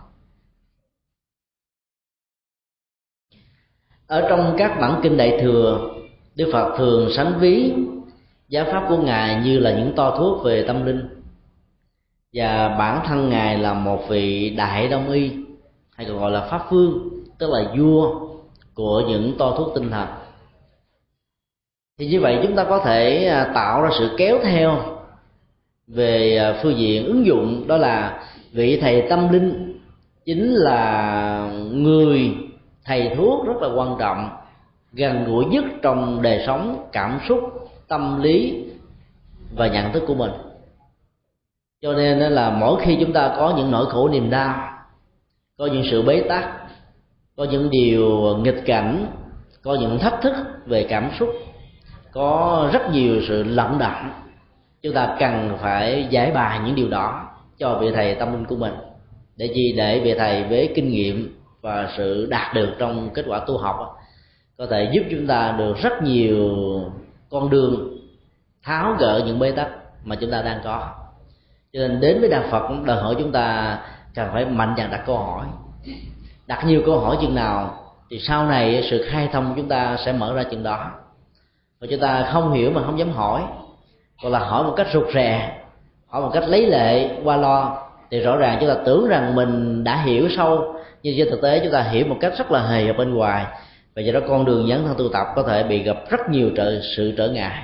Ở trong các bản kinh Đại Thừa, Đức Phật thường sánh ví giáo pháp của Ngài như là những toa thuốc về tâm linh, và bản thân Ngài là một vị đại đông y, hay còn gọi là pháp vương, tức là vua của những toa thuốc tinh thần. Thì như vậy chúng ta có thể tạo ra sự kéo theo về phương diện ứng dụng, đó là vị thầy tâm linh chính là người thầy thuốc rất là quan trọng, gần gũi nhất trong đời sống, cảm xúc, tâm lý và nhận thức của mình. Cho nên là mỗi khi chúng ta có những nỗi khổ niềm đau, có những sự bế tắc, có những điều nghịch cảnh, có những thách thức về cảm xúc, có rất nhiều sự lận đận, chúng ta cần phải giải bài những điều đó cho vị thầy tâm linh của mình. Để gì? Để vị thầy với kinh nghiệm và sự đạt được trong kết quả tu học có thể giúp chúng ta được rất nhiều con đường tháo gỡ những bế tắc mà chúng ta đang có. Cho nên đến với đạo Phật cũng đòi hỏi chúng ta cần phải mạnh dạn đặt câu hỏi. Đặt nhiều câu hỏi chừng nào thì sau này sự khai thông của chúng ta sẽ mở ra chừng đó. Và chúng ta không hiểu mà không dám hỏi, hoặc là hỏi một cách rụt rè, hỏi một cách lấy lệ qua lo, thì rõ ràng chúng ta tưởng rằng mình đã hiểu sâu, nhưng trên thực tế chúng ta hiểu một cách rất là hời ở bên ngoài, và do đó con đường dấn thân tu tập có thể bị gặp rất nhiều trở, sự trở ngại.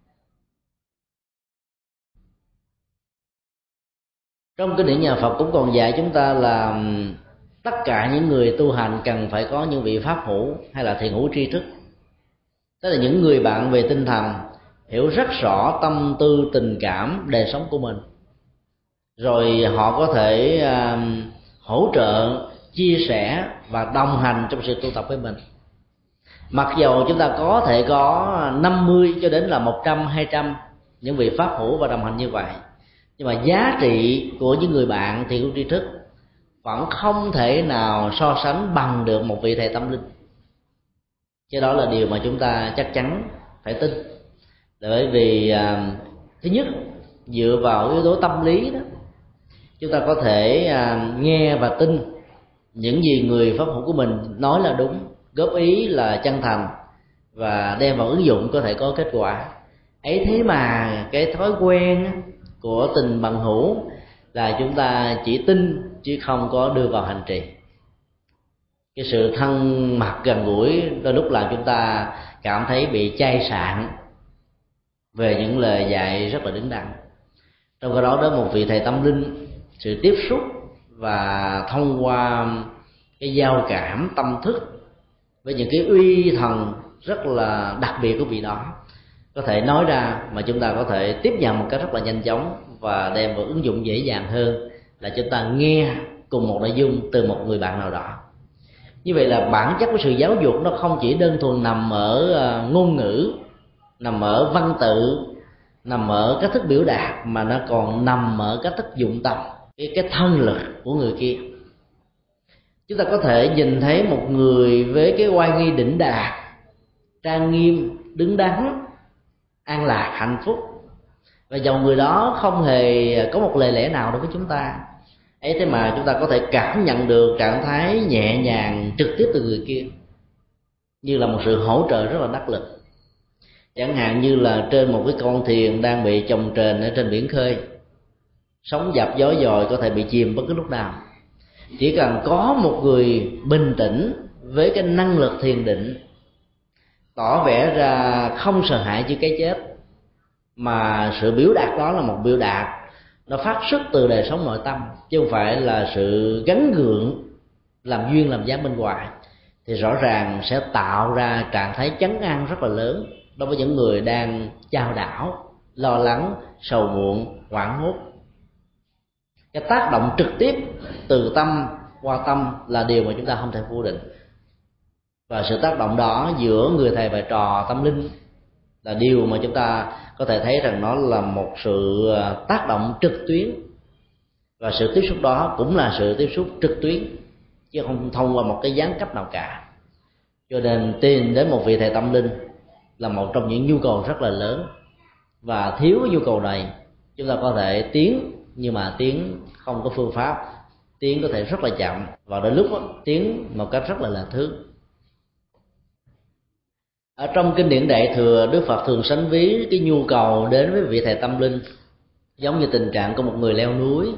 Trong kinh điển nhà Phật cũng còn dạy chúng ta là tất cả những người tu hành cần phải có những vị pháp hữu hay là thiền hữu tri thức, tức là những người bạn về tinh thần hiểu rất rõ tâm tư tình cảm đời sống của mình, rồi họ có thể uh, hỗ trợ, chia sẻ và đồng hành trong sự tu tập với mình. Mặc dầu chúng ta có thể có năm mươi cho đến là một trăm, hai trăm những vị pháp hữu và đồng hành như vậy, nhưng mà giá trị của những người bạn thiền hữu tri thức vẫn không thể nào so sánh bằng được một vị thầy tâm linh. Cái đó là điều mà chúng ta chắc chắn phải tin. Bởi vì à, thứ nhất, dựa vào yếu tố tâm lý đó, chúng ta có thể à, nghe và tin những gì người pháp hữu của mình nói là đúng, góp ý là chân thành và đem vào ứng dụng có thể có kết quả. Ấy thế mà cái thói quen của tình bằng hữu là chúng ta chỉ tin chứ không có đưa vào hành trì. Cái sự thân mật gần gũi đôi lúc làm chúng ta cảm thấy bị chai sạn về những lời dạy rất là đứng đắn. Trong cái đó đó một vị thầy tâm linh, sự tiếp xúc và thông qua cái giao cảm tâm thức với những cái uy thần rất là đặc biệt của vị đó, có thể nói ra mà chúng ta có thể tiếp nhận một cách rất là nhanh chóng và đem vào ứng dụng dễ dàng hơn là chúng ta nghe cùng một nội dung từ một người bạn nào đó. Như vậy là bản chất của sự giáo dục nó không chỉ đơn thuần nằm ở ngôn ngữ, nằm ở văn tự, nằm ở cách thức biểu đạt, mà nó còn nằm ở cách thức dụng tâm, cái, cái thân lực của người kia. Chúng ta có thể nhìn thấy một người với cái oai nghi đỉnh đạt, trang nghiêm, đứng đắn, an lạc, hạnh phúc, và dầu người đó không hề có một lời lẽ nào đối với chúng ta, ấy thế mà chúng ta có thể cảm nhận được trạng thái nhẹ nhàng trực tiếp từ người kia, như là một sự hỗ trợ rất là đắc lực. Chẳng hạn như là trên một cái con thuyền đang bị chồng trền ở trên biển khơi, sóng dập gió dồi có thể bị chìm bất cứ lúc nào. Chỉ cần có một người bình tĩnh với cái năng lực thiền định, tỏ vẻ ra không sợ hãi trước cái chết, mà sự biểu đạt đó là một biểu đạt nó phát xuất từ đời sống nội tâm, chứ không phải là sự gắn gượng làm duyên làm dáng bên ngoài, thì rõ ràng sẽ tạo ra trạng thái chấn an rất là lớn đối với những người đang chao đảo, lo lắng, sầu muộn, hoảng hốt. Cái tác động trực tiếp từ tâm qua tâm là điều mà chúng ta không thể phủ định, và sự tác động đó giữa người thầy và trò tâm linh là điều mà chúng ta có thể thấy rằng nó là một sự tác động trực tuyến, và sự tiếp xúc đó cũng là sự tiếp xúc trực tuyến chứ không thông qua một cái gián cấp nào cả. Cho nên tìm đến một vị thầy tâm linh là một trong những nhu cầu rất là lớn, và thiếu cái nhu cầu này chúng ta có thể tiến nhưng mà tiến không có phương pháp, tiến có thể rất là chậm, và đôi lúc đó, tiến một cách rất là lệch hướng. Ở trong kinh điển Đại Thừa, Đức Phật thường sánh ví cái nhu cầu đến với vị thầy tâm linh giống như tình trạng của một người leo núi.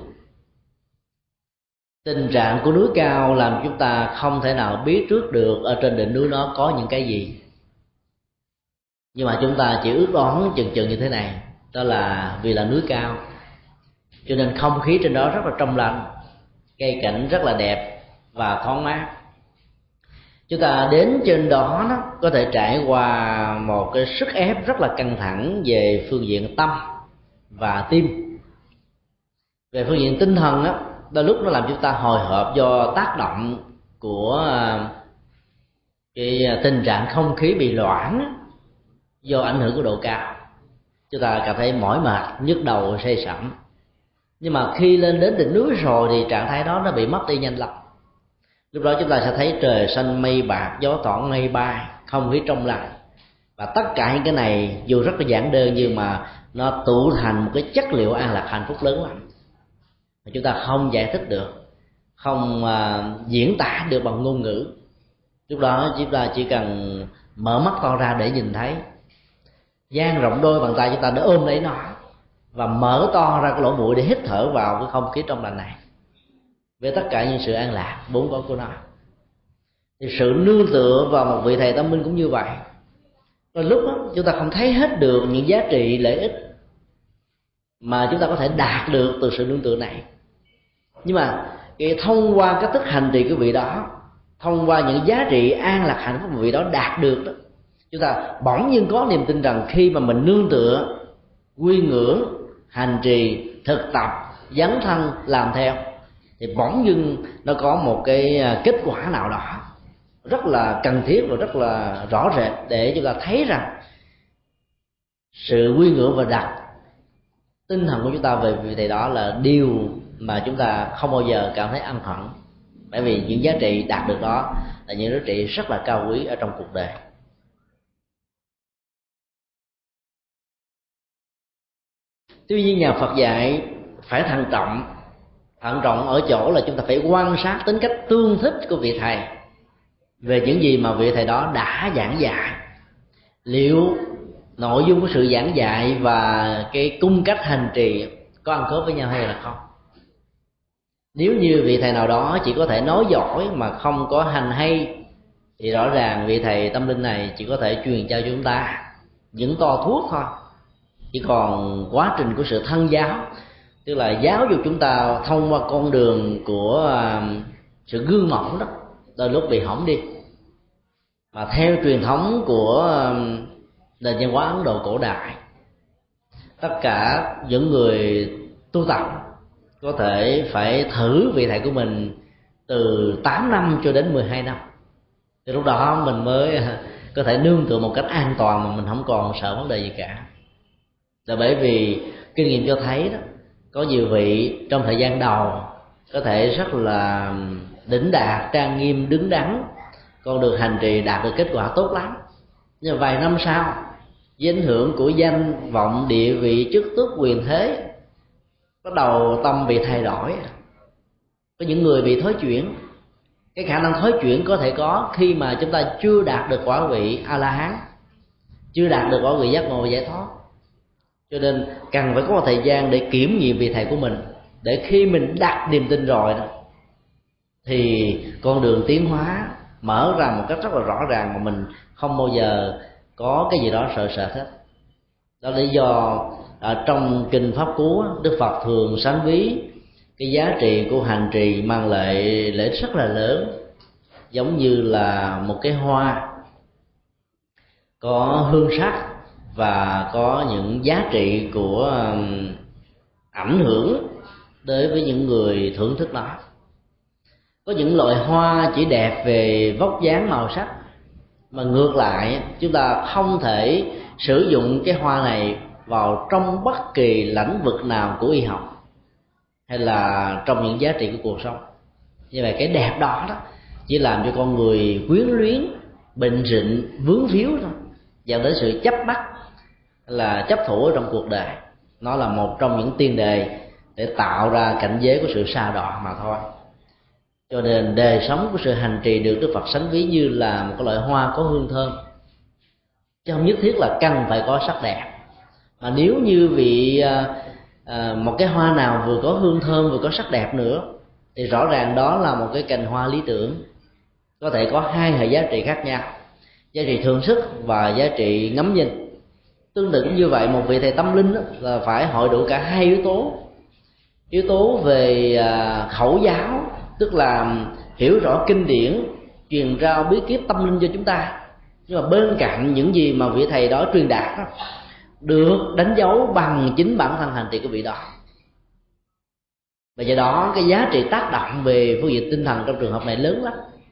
Tình trạng của núi cao làm chúng ta không thể nào biết trước được ở trên đỉnh núi nó có những cái gì, nhưng mà chúng ta chỉ ước đoán chừng chừng như thế này, đó là vì là núi cao cho nên không khí trên đó rất là trong lành, cây cảnh rất là đẹp và thoáng mát. Chúng ta đến trên đó, nó có thể trải qua một cái sức ép rất là căng thẳng về phương diện tâm và tim. Về phương diện tinh thần á, đôi lúc nó làm chúng ta hồi hộp do tác động của cái tình trạng không khí bị loãng do ảnh hưởng của độ cao. Chúng ta cảm thấy mỏi mệt, nhức đầu, say sẩm. Nhưng mà khi lên đến đỉnh núi rồi thì trạng thái đó nó bị mất đi nhanh lắm. Lúc đó chúng ta sẽ thấy trời xanh mây bạc, gió thoảng mây bay, không khí trong lành. Và tất cả những cái này dù rất là giản đơn nhưng mà nó tụ thành một cái chất liệu an lạc hạnh phúc lớn lắm, mà chúng ta không giải thích được, không uh, diễn tả được bằng ngôn ngữ. Lúc đó chúng ta chỉ cần mở mắt to ra để nhìn thấy, dang rộng đôi bàn tay chúng ta để ôm lấy nó và mở to ra cái lỗ mũi để hít thở vào cái không khí trong lành này, với tất cả những sự an lạc bốn có của nó. Thì sự nương tựa vào một vị thầy tâm linh cũng như vậy. Rồi lúc đó chúng ta không thấy hết được những giá trị lợi ích mà chúng ta có thể đạt được từ sự nương tựa này. Nhưng mà cái thông qua cách thức hành trì của vị đó, thông qua những giá trị an lạc hạnh phúc mà vị đó đạt được đó, chúng ta bỗng nhiên có niềm tin rằng khi mà mình nương tựa, quy ngưỡng, hành trì, thực tập, dấn thân làm theo, thì bỗng dưng nó có một cái kết quả nào đó rất là cần thiết và rất là rõ rệt để chúng ta thấy rằng sự quy ngưỡng và đặt tinh thần của chúng ta về vị thầy đó là điều mà chúng ta không bao giờ cảm thấy an phận, bởi vì những giá trị đạt được đó là những giá trị rất là cao quý ở trong cuộc đời. Tuy nhiên nhà Phật dạy phải thận trọng. Thận trọng ở chỗ là chúng ta phải quan sát tính cách tương thích của vị thầy về những gì mà vị thầy đó đã giảng dạy. Liệu nội dung của sự giảng dạy và cái cung cách hành trì có ăn khớp với nhau hay là không? Nếu như vị thầy nào đó chỉ có thể nói giỏi mà không có hành hay, thì rõ ràng vị thầy tâm linh này chỉ có thể truyền cho chúng ta những to thuốc thôi. Chỉ còn quá trình của sự thân giáo, tức là giáo dục chúng ta thông qua con đường của sự gương mẫu đó, đôi lúc bị hỏng đi. Mà theo truyền thống của nền văn hóa Ấn Độ cổ đại, tất cả những người tu tập có thể phải thử vị thầy của mình từ tám năm cho đến mười hai năm. Thì lúc đó mình mới có thể nương tựa một cách an toàn mà mình không còn sợ vấn đề gì cả. Là bởi vì kinh nghiệm cho thấy đó, có nhiều vị trong thời gian đầu có thể rất là đỉnh đạt, trang nghiêm, đứng đắn, con đường hành trì đạt được kết quả tốt lắm. Nhưng vài năm sau, với ảnh hưởng của danh vọng, địa vị, chức tước, quyền thế, bắt đầu tâm bị thay đổi. Có những người bị thối chuyển. Cái khả năng thối chuyển có thể có khi mà chúng ta chưa đạt được quả vị A La Hán, chưa đạt được quả vị giác ngộ và giải thoát. Cho nên cần phải có một thời gian để kiểm nghiệm vị thầy của mình, để khi mình đặt niềm tin rồi đó, thì con đường tiến hóa mở ra một cách rất là rõ ràng mà mình không bao giờ có cái gì đó sợ sệt hết. Đó là lý do ở trong kinh Pháp Cú, Đức Phật thường sánh ví cái giá trị của hành trì mang lại lợi ích rất là lớn, giống như là một cái hoa có hương sắc và có những giá trị của ảnh hưởng đối với những người thưởng thức nó. Có những loại hoa chỉ đẹp về vóc dáng màu sắc, mà ngược lại chúng ta không thể sử dụng cái hoa này vào trong bất kỳ lĩnh vực nào của y học hay là trong những giá trị của cuộc sống. Như vậy cái đẹp đó đó chỉ làm cho con người quyến luyến, bệnh rịnh, vướng víu thôi, dẫn đến sự chấp bắt là chấp thủ ở trong cuộc đời. Nó là một trong những tiền đề để tạo ra cảnh giới của sự sa đọa mà thôi. Cho nên đời sống của sự hành trì được Đức Phật sánh ví như là một cái loại hoa có hương thơm, chứ không nhất thiết là cần phải có sắc đẹp. Mà nếu như vị à, à, một cái hoa nào vừa có hương thơm vừa có sắc đẹp nữa, thì rõ ràng đó là một cái cành hoa lý tưởng, có thể có hai hệ giá trị khác nhau, giá trị thưởng thức và giá trị ngắm nhìn. Tương tự như vậy, một vị thầy tâm linh là phải hội đủ cả hai yếu tố. Yếu tố về à, khẩu giáo, tức là hiểu rõ kinh điển, truyền rao bí kíp tâm linh cho chúng ta, nhưng mà bên cạnh những gì mà vị thầy đó truyền đạt đó, được đánh dấu bằng chính bản thân hành trì của vị đó. Và do đó cái giá trị tác động về phương diện tinh thần trong trường hợp này lớn lắm.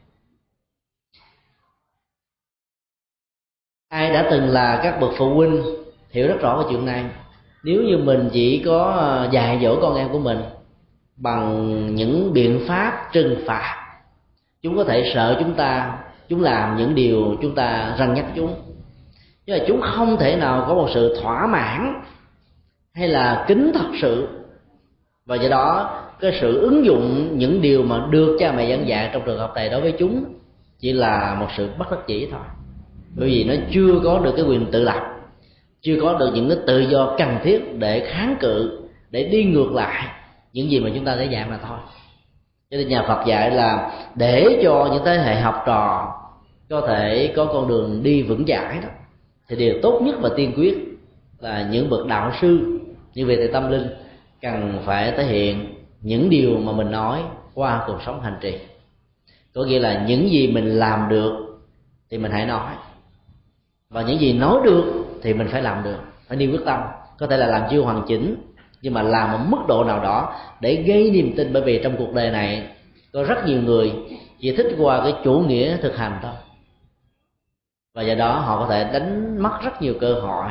Ai đã từng là các bậc phụ huynh hiểu rất rõ cái chuyện này. Nếu như mình chỉ có dạy dỗ con em của mình bằng những biện pháp trừng phạt, chúng có thể sợ chúng ta, chúng làm những điều chúng ta răn nhắc chúng, nhưng mà chúng không thể nào có một sự thỏa mãn hay là kính thật sự. Và do đó cái sự ứng dụng những điều mà được cha mẹ dẫn dạy trong trường hợp này đối với chúng chỉ là một sự bất đắc dĩ thôi, bởi vì nó chưa có được cái quyền tự lập, chưa có được những cái tự do cần thiết để kháng cự, để đi ngược lại những gì mà chúng ta đã dạy mà thôi. Cho nên nhà Phật dạy là để cho những thế hệ học trò có thể có con đường đi vững chãi đó, thì điều tốt nhất và tiên quyết là những bậc đạo sư như về thầy tâm linh cần phải thể hiện những điều mà mình nói qua cuộc sống hành trì. Có nghĩa là những gì mình làm được thì mình hãy nói, và những gì nói được thì mình phải làm được, phải đi quyết tâm. Có thể là làm chưa hoàn chỉnh, nhưng mà làm ở mức độ nào đó để gây niềm tin. Bởi vì trong cuộc đời này có rất nhiều người chỉ thích qua cái chủ nghĩa thực hành thôi, và do đó họ có thể đánh mất rất nhiều cơ hội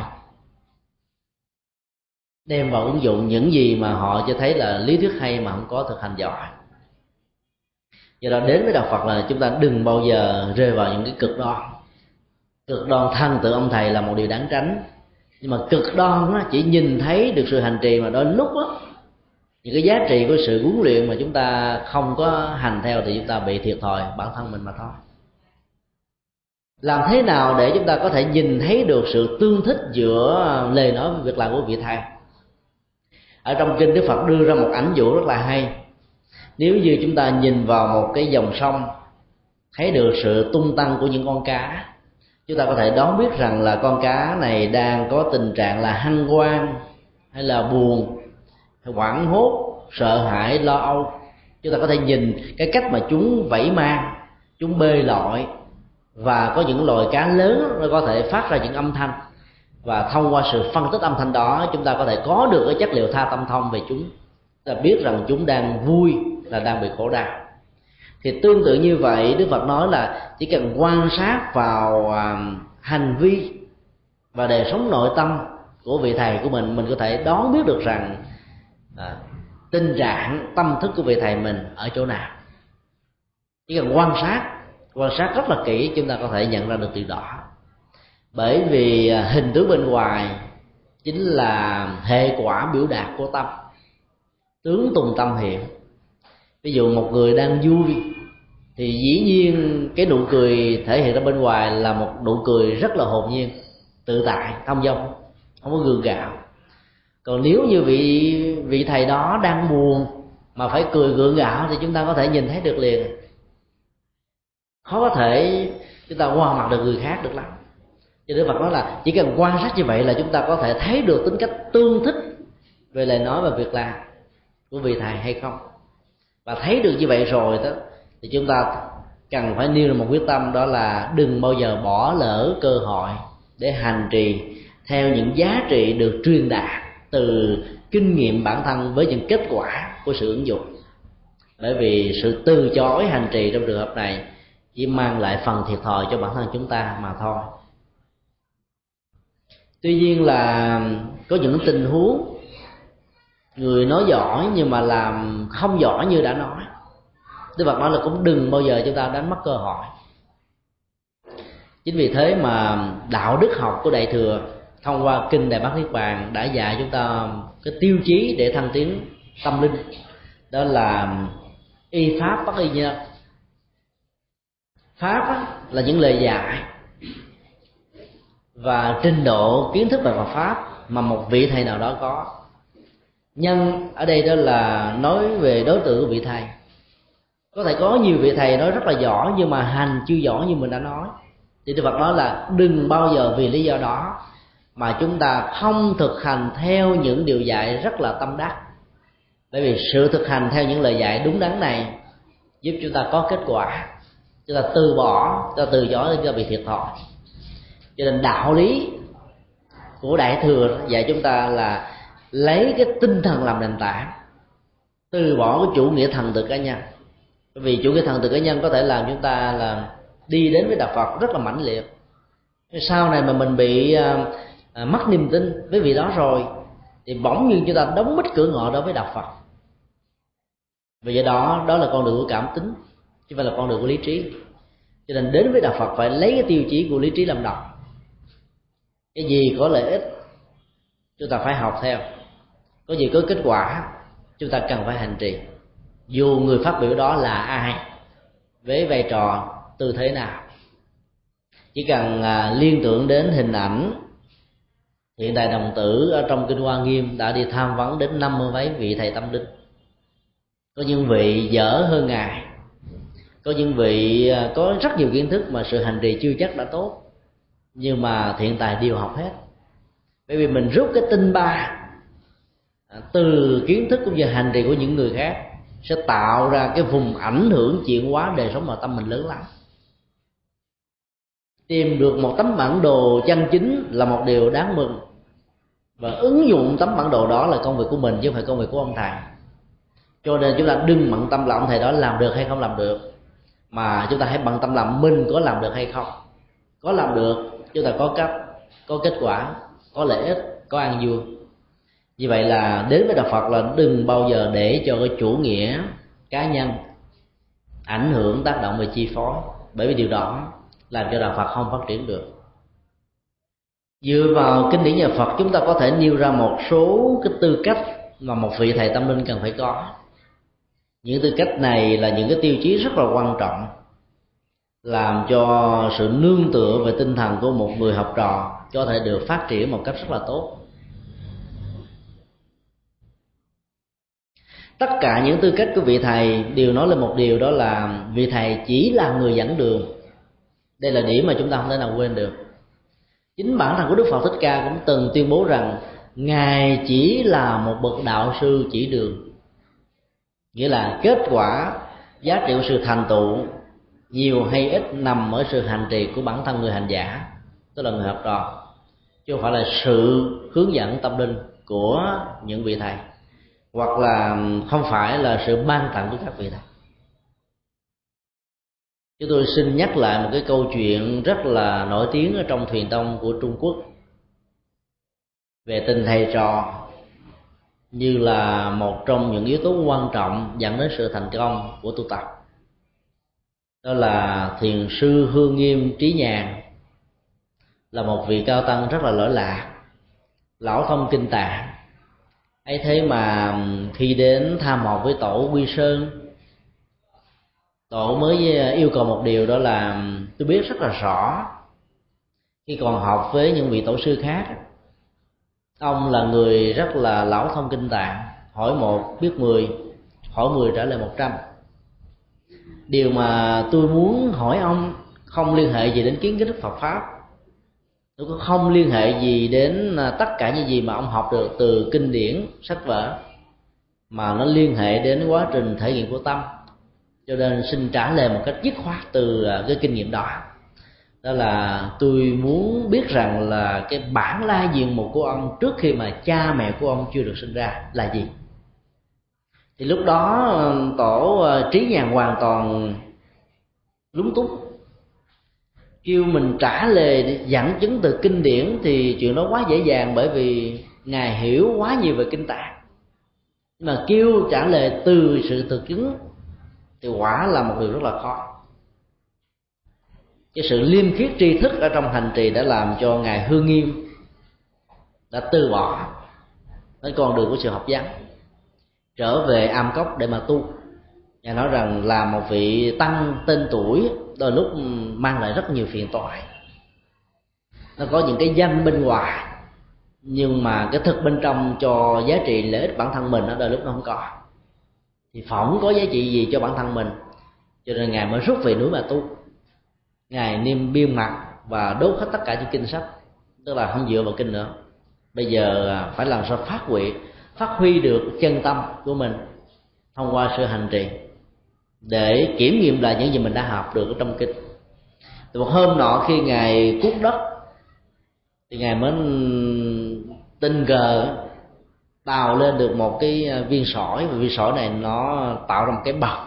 đem vào ứng dụng những gì mà họ cho thấy là lý thuyết hay mà không có thực hành giỏi. Do đó đến với đạo Phật là chúng ta đừng bao giờ rơi vào những cái cực đoan. Cực đoan thân tự ông thầy là một điều đáng tránh, nhưng mà cực đoan nó chỉ nhìn thấy được sự hành trì, mà đôi lúc đó, những cái giá trị của sự huấn luyện mà chúng ta không có hành theo thì chúng ta bị thiệt thòi bản thân mình mà thôi. Làm thế nào để chúng ta có thể nhìn thấy được sự tương thích giữa lời nói và việc làm của vị thầy? Ở trong kinh Đức Phật đưa ra một ảnh dụ rất là hay. Nếu như chúng ta nhìn vào một cái dòng sông, thấy được sự tung tăng của những con cá, chúng ta có thể đoán biết rằng là con cá này đang có tình trạng là hân hoan, hay là buồn, hay hoảng hốt, sợ hãi, lo âu. Chúng ta có thể nhìn cái cách mà chúng vẫy mang, chúng bơi lội, và có những loài cá lớn nó có thể phát ra những âm thanh, và thông qua sự phân tích âm thanh đó chúng ta có thể có được cái chất liệu tha tâm thông về chúng. Ta biết rằng chúng đang vui, là đang bị khổ đau. Thì tương tự như vậy, Đức Phật nói là chỉ cần quan sát vào hành vi và đời sống nội tâm của vị thầy của mình, mình có thể đoán biết được rằng à, tình trạng tâm thức của vị thầy mình ở chỗ nào. Chỉ cần quan sát, quan sát rất là kỹ, chúng ta có thể nhận ra được điều đó. Bởi vì hình tướng bên ngoài chính là hệ quả biểu đạt của tâm, tướng tùng tâm hiện. Ví dụ một người đang vui thì dĩ nhiên cái nụ cười thể hiện ra bên ngoài là một nụ cười rất là hồn nhiên, tự tại, thông dong, không có gượng gạo. Còn nếu như vị vị thầy đó đang buồn mà phải cười gượng gạo thì chúng ta có thể nhìn thấy được liền. Khó có thể chúng ta qua mặt được người khác được lắm. Cho Đức Phật nói là chỉ cần quan sát như vậy là chúng ta có thể thấy được tính cách tương thích về lời nói và việc làm của vị thầy hay không. Và thấy được như vậy rồi đó, thì chúng ta cần phải nêu ra một quyết tâm, đó là đừng bao giờ bỏ lỡ cơ hội để hành trì theo những giá trị được truyền đạt từ kinh nghiệm bản thân với những kết quả của sự ứng dụng. Bởi vì sự từ chối hành trì trong trường hợp này chỉ mang lại phần thiệt thòi cho bản thân chúng ta mà thôi. Tuy nhiên là có những tình huống người nói giỏi nhưng mà làm không giỏi như đã nói, Đức Phật nói là cũng đừng bao giờ chúng ta đánh mất cơ hội. Chính vì thế mà đạo đức học của Đại Thừa thông qua kinh Đại Bát Niết Bàn đã dạy chúng ta cái tiêu chí để thăng tiến tâm linh, đó là y pháp bất y nhân. Pháp á, là những lời dạy và trình độ kiến thức về Phật pháp mà một vị thầy nào đó có. Nhân ở đây đó là nói về đối tượng của vị thầy. Có thể có nhiều vị thầy nói rất là giỏi nhưng mà hành chưa giỏi như mình đã nói, thì Đức Phật nói là đừng bao giờ vì lý do đó mà chúng ta không thực hành theo những điều dạy rất là tâm đắc. Bởi vì sự thực hành theo những lời dạy đúng đắn này giúp chúng ta có kết quả. Chúng ta từ bỏ, chúng ta từ chối, chúng ta bị thiệt thòi. Cho nên đạo lý của Đại Thừa dạy chúng ta là lấy cái tinh thần làm nền tảng, từ bỏ cái chủ nghĩa thần tự cá nhân. Bởi vì chủ nghĩa thần tự cá nhân có thể làm chúng ta là đi đến với đạo Phật rất là mãnh liệt. Sau này mà mình bị à, à, mất niềm tin với vị đó rồi thì bỗng nhiên chúng ta đóng mít cửa ngõ đối với đạo Phật. Vì vậy đó, đó là con đường của cảm tính, chứ không phải là con đường của lý trí. Cho nên đến với đạo Phật phải lấy cái tiêu chí của lý trí làm đầu. Cái gì có lợi ích chúng ta phải học theo, có gì có kết quả chúng ta cần phải hành trì, dù người phát biểu đó là ai, với vai trò tư thế nào. Chỉ cần à, liên tưởng đến hình ảnh hiện tại đồng tử ở trong kinh Hoa Nghiêm đã đi tham vấn đến năm mươi mấy vị thầy tâm linh. Có những vị dở hơn ngài, có những vị có rất nhiều kiến thức mà sự hành trì chưa chắc đã tốt, nhưng mà thiện tài đều học hết. Bởi vì mình rút cái tinh ba từ kiến thức cũng như hành trì của những người khác sẽ tạo ra cái vùng ảnh hưởng chuyển hóa đời sống mà tâm mình lớn lắm. Tìm được một tấm bản đồ chân chính là một điều đáng mừng, và ứng dụng tấm bản đồ đó là công việc của mình chứ không phải công việc của ông thầy. Cho nên chúng ta đừng bận tâm là ông thầy đó làm được hay không làm được, mà chúng ta hãy bận tâm là mình có làm được hay không. Có làm được chúng ta có cách, có kết quả, có lợi ích, có an vui. Như vậy là đến với đạo Phật là đừng bao giờ để cho cái chủ nghĩa cá nhân ảnh hưởng, tác động và chi phối, bởi vì điều đó làm cho đạo Phật không phát triển được. Dựa vào kinh điển nhà Phật, chúng ta có thể nêu ra một số cái tư cách mà một vị thầy tâm linh cần phải có. Những tư cách này là những cái tiêu chí rất là quan trọng, làm cho sự nương tựa về tinh thần của một người học trò có thể được phát triển một cách rất là tốt. Tất cả những tư cách của vị thầy đều nói lên một điều, đó là vị thầy chỉ là người dẫn đường. Đây là điểm mà chúng ta không thể nào quên được. Chính bản thân của Đức Phật Thích Ca cũng từng tuyên bố rằng Ngài chỉ là một bậc đạo sư chỉ đường. Nghĩa là kết quả, giá trị của sự thành tựu nhiều hay ít nằm ở sự hành trì của bản thân người hành giả, tức là người học trò, chứ không phải là sự hướng dẫn tâm linh của những vị thầy, hoặc là không phải là sự ban tặng của các vị thầy. Chúng tôi xin nhắc lại một cái câu chuyện rất là nổi tiếng ở trong Thiền tông của Trung Quốc về tình thầy trò như là một trong những yếu tố quan trọng dẫn đến sự thành công của tu tập. Đó là thiền sư Hương Nghiêm Trí Nhàn, là một vị cao tăng rất là lỗi lạc, lão thông kinh tạng. Ấy thế mà khi đến tham học với tổ Quy Sơn, tổ mới yêu cầu một điều, đó là tôi biết rất là rõ khi còn học với những vị tổ sư khác, ông là người rất là lão thông kinh tạng, hỏi một biết mười, hỏi mười trả lời một trăm. Điều mà tôi muốn hỏi ông không liên hệ gì đến kiến thức Phật pháp, tôi cũng không liên hệ gì đến tất cả những gì mà ông học được từ kinh điển, sách vở, mà nó liên hệ đến quá trình thể hiện của tâm. Cho nên xin trả lời một cách dứt khoát từ cái kinh nghiệm đó. Đó là tôi muốn biết rằng là cái bản lai diện mục của ông trước khi mà cha mẹ của ông chưa được sinh ra là gì. Thì lúc đó tổ Trí Nhàn hoàn toàn lúng túng, kêu mình trả lời dẫn chứng từ kinh điển thì chuyện đó quá dễ dàng, bởi vì ngài hiểu quá nhiều về kinh tạng. Mà kêu trả lời từ sự thực chứng thì quả là một điều rất là khó. Cái sự liêm khiết tri thức ở trong hành trì đã làm cho ngài Hương Nghiêm đã từ bỏ đến con đường của sự học vấn, trở về Am Cốc để mà tu. Ngài nói rằng là một vị tăng tên tuổi đôi lúc mang lại rất nhiều phiền toái. Nó có những cái danh bên ngoài, nhưng mà cái thực bên trong cho giá trị lợi ích bản thân mình ở đôi lúc nó không có, thì phỏng có giá trị gì cho bản thân mình. Cho nên Ngài mới rút về núi mà tu. Ngài niêm biên mặt và đốt hết tất cả những kinh sách, tức là không dựa vào kinh nữa. Bây giờ phải làm sao phát huy phát huy được chân tâm của mình thông qua sự hành trì, để kiểm nghiệm lại những gì mình đã học được ở trong kinh. Từ một hôm nọ khi Ngài cuốc đất thì Ngài mới tình cờ đào lên được một cái viên sỏi, và viên sỏi này nó tạo ra một cái bọc,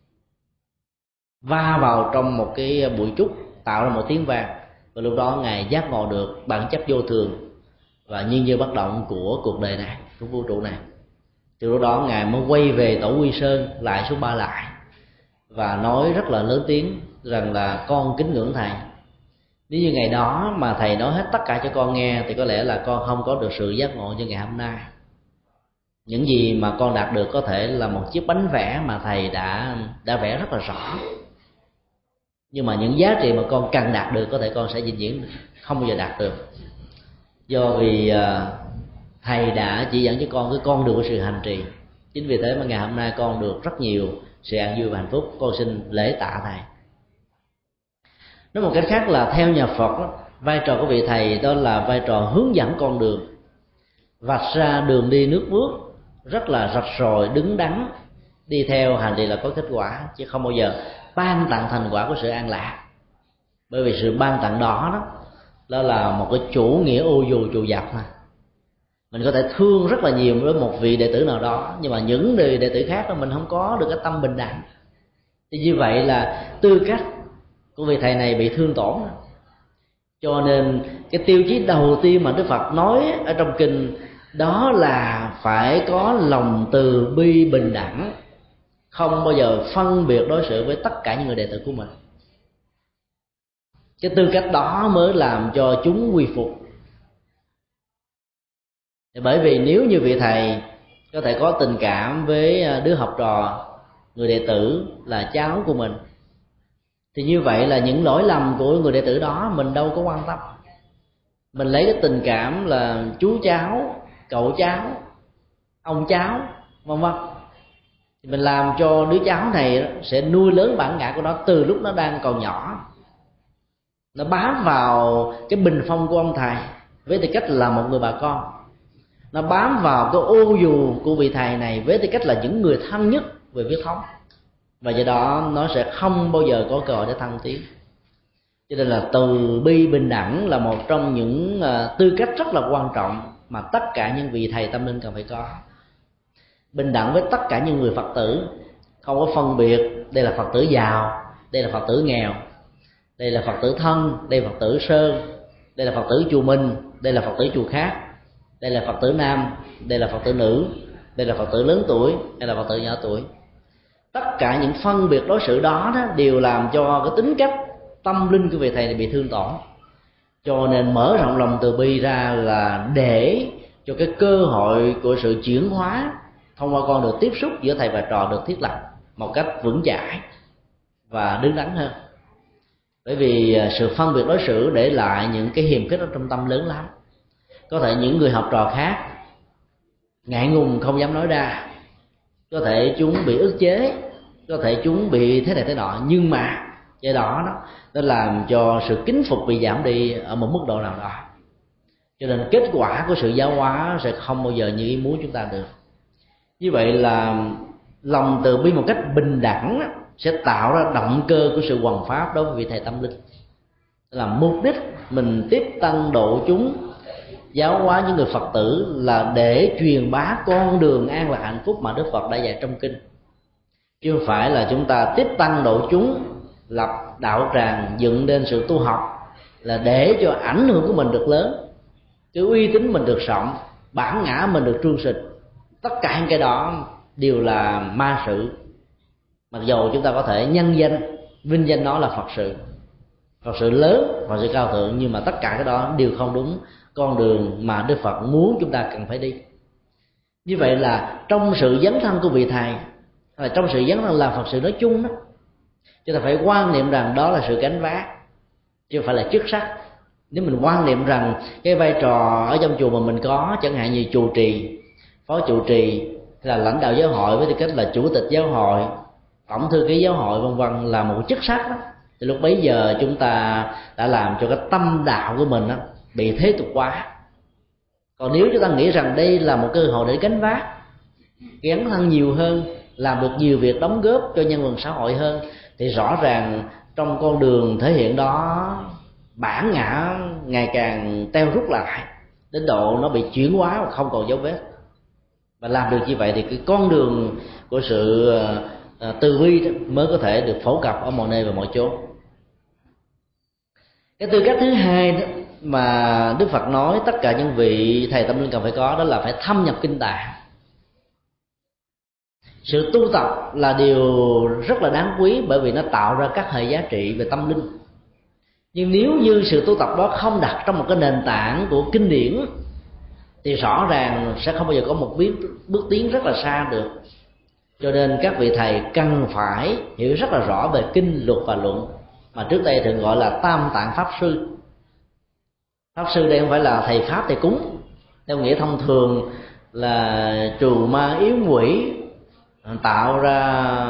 va vào trong một cái bụi trúc tạo ra một tiếng vang. Và lúc đó Ngài giác ngộ được bản chất vô thường và nhiên như bất động của cuộc đời này, của vũ trụ này. Từ lúc đó Ngài mới quay về Tổ Quy Sơn lại số Ba Lại và nói rất là lớn tiếng rằng là con kính ngưỡng thầy. Nếu như ngày đó mà thầy nói hết tất cả cho con nghe thì có lẽ là con không có được sự giác ngộ như ngày hôm nay. Những gì mà con đạt được có thể là một chiếc bánh vẽ mà thầy đã đã vẽ rất là rõ, nhưng mà những giá trị mà con cần đạt được có thể con sẽ vĩnh viễn không bao giờ đạt được. Do vì thầy đã chỉ dẫn cho con cái con đường của sự hành trì. Chính vì thế mà ngày hôm nay con được rất nhiều sự an vui và hạnh phúc. Con xin lễ tạ thầy. Nói một cách khác là theo nhà Phật đó, vai trò của vị thầy đó là vai trò hướng dẫn con đường, vạch ra đường đi nước bước rất là rạch ròi, đứng đắn. Đi theo hành trì là có kết quả, chứ không bao giờ ban tặng thành quả của sự an lạc. Bởi vì sự ban tặng đó đó, đó là một cái chủ nghĩa ô dù trù dập thôi. Mình có thể thương rất là nhiều với một vị đệ tử nào đó, nhưng mà những người đệ tử khác đó mình không có được cái tâm bình đẳng, thì như vậy là tư cách của vị thầy này bị thương tổn. Cho nên cái tiêu chí đầu tiên mà Đức Phật nói ở trong kinh đó là phải có lòng từ bi bình đẳng, không bao giờ phân biệt đối xử với tất cả những người đệ tử của mình. Cái tư cách đó mới làm cho chúng quy phục. Bởi vì nếu như vị thầy có thể có tình cảm với đứa học trò, người đệ tử là cháu của mình, thì như vậy là những lỗi lầm của người đệ tử đó mình đâu có quan tâm. Mình lấy cái tình cảm là chú cháu, cậu cháu, ông cháu, vân vân, thì mình làm cho đứa cháu này sẽ nuôi lớn bản ngã của nó từ lúc nó đang còn nhỏ. Nó bám vào cái bình phong của ông thầy với tư cách là một người bà con, nó bám vào cái ô dù của vị thầy này với tư cách là những người thân nhất về huyết thống, và do đó nó sẽ không bao giờ có cơ hội để thăng tiến. Cho nên là từ bi bình đẳng là một trong những tư cách rất là quan trọng mà tất cả những vị thầy tâm linh cần phải có. Bình đẳng với tất cả những người Phật tử, không có phân biệt đây là Phật tử giàu, đây là Phật tử nghèo, đây là Phật tử thân, đây là Phật tử sơn, đây là Phật tử chùa Minh, đây là Phật tử chùa khác, đây là Phật tử nam, đây là Phật tử nữ, đây là Phật tử lớn tuổi, đây là Phật tử nhỏ tuổi. Tất cả những phân biệt đối xử đó, đó đều làm cho cái tính cách tâm linh của vị thầy này bị thương tổn. Cho nên mở rộng lòng từ bi ra là để cho cái cơ hội của sự chuyển hóa thông qua con đường tiếp xúc giữa thầy và trò được thiết lập một cách vững chãi và đứng đắn hơn. Bởi vì sự phân biệt đối xử để lại những cái hiềm khích ở trong tâm lớn lắm. Có thể những người học trò khác ngại ngùng không dám nói ra, có thể chúng bị ức chế, có thể chúng bị thế này thế nọ, nhưng mà cái đó đó nó làm cho sự kính phục bị giảm đi ở một mức độ nào đó. Cho nên kết quả của sự giáo hóa sẽ không bao giờ như ý muốn chúng ta được. Như vậy là lòng từ bi một cách bình đẳng sẽ tạo ra động cơ của sự hoằng pháp đối với vị thầy tâm linh. Là mục đích mình tiếp tăng độ chúng, giáo hóa những người Phật tử là để truyền bá con đường an lạc hạnh phúc mà Đức Phật đã dạy trong kinh, chứ không phải là chúng ta tiếp tăng độ chúng, lập đạo tràng, dựng nên sự tu học là để cho ảnh hưởng của mình được lớn, cái uy tín mình được rộng, bản ngã mình được trương sịch. Tất cả những cái đó đều là ma sự. Mặc dù chúng ta có thể nhân danh, vinh danh nó là Phật sự, Phật sự lớn, Phật sự cao thượng, nhưng mà tất cả cái đó đều không đúng con đường mà Đức Phật muốn chúng ta cần phải đi. Như vậy là trong sự dấn thân của vị thầy, là trong sự dấn thân làm Phật sự nói chung đó, chúng ta phải quan niệm rằng đó là sự gánh vác, chứ không phải là chức sắc. Nếu mình quan niệm rằng cái vai trò ở trong chùa mà mình có, chẳng hạn như trụ trì, phó trụ trì, hay là lãnh đạo giáo hội với tư cách là chủ tịch giáo hội, tổng thư ký giáo hội vân vân là một chức sắc đó, thì lúc bấy giờ chúng ta đã làm cho cái tâm đạo của mình đó bị thế tục hóa. Còn nếu chúng ta nghĩ rằng đây là một cơ hội để gánh vác, gắn thân nhiều hơn, làm được nhiều việc đóng góp cho nhân văn xã hội hơn, thì rõ ràng trong con đường thể hiện đó, bản ngã ngày càng teo rút lại đến độ nó bị chuyển hóa và không còn dấu vết. Và làm được như vậy thì cái con đường của sự uh, từ bi mới có thể được phổ cập ở mọi nơi và mọi chỗ. Cái tư cách thứ hai đó mà Đức Phật nói tất cả những vị thầy tâm linh cần phải có, đó là phải thâm nhập kinh tạng. Sự tu tập là điều rất là đáng quý, bởi vì nó tạo ra các hệ giá trị về tâm linh. Nhưng nếu như sự tu tập đó không đặt trong một cái nền tảng của kinh điển thì rõ ràng sẽ không bao giờ có một bước, bước tiến rất là xa được. Cho nên các vị thầy cần phải hiểu rất là rõ về kinh, luật và luận, mà trước đây thường gọi là tam tạng pháp sư. Pháp sư đây không phải là thầy pháp, thầy cúng theo nghĩa thông thường là trù ma yếu quỷ, tạo ra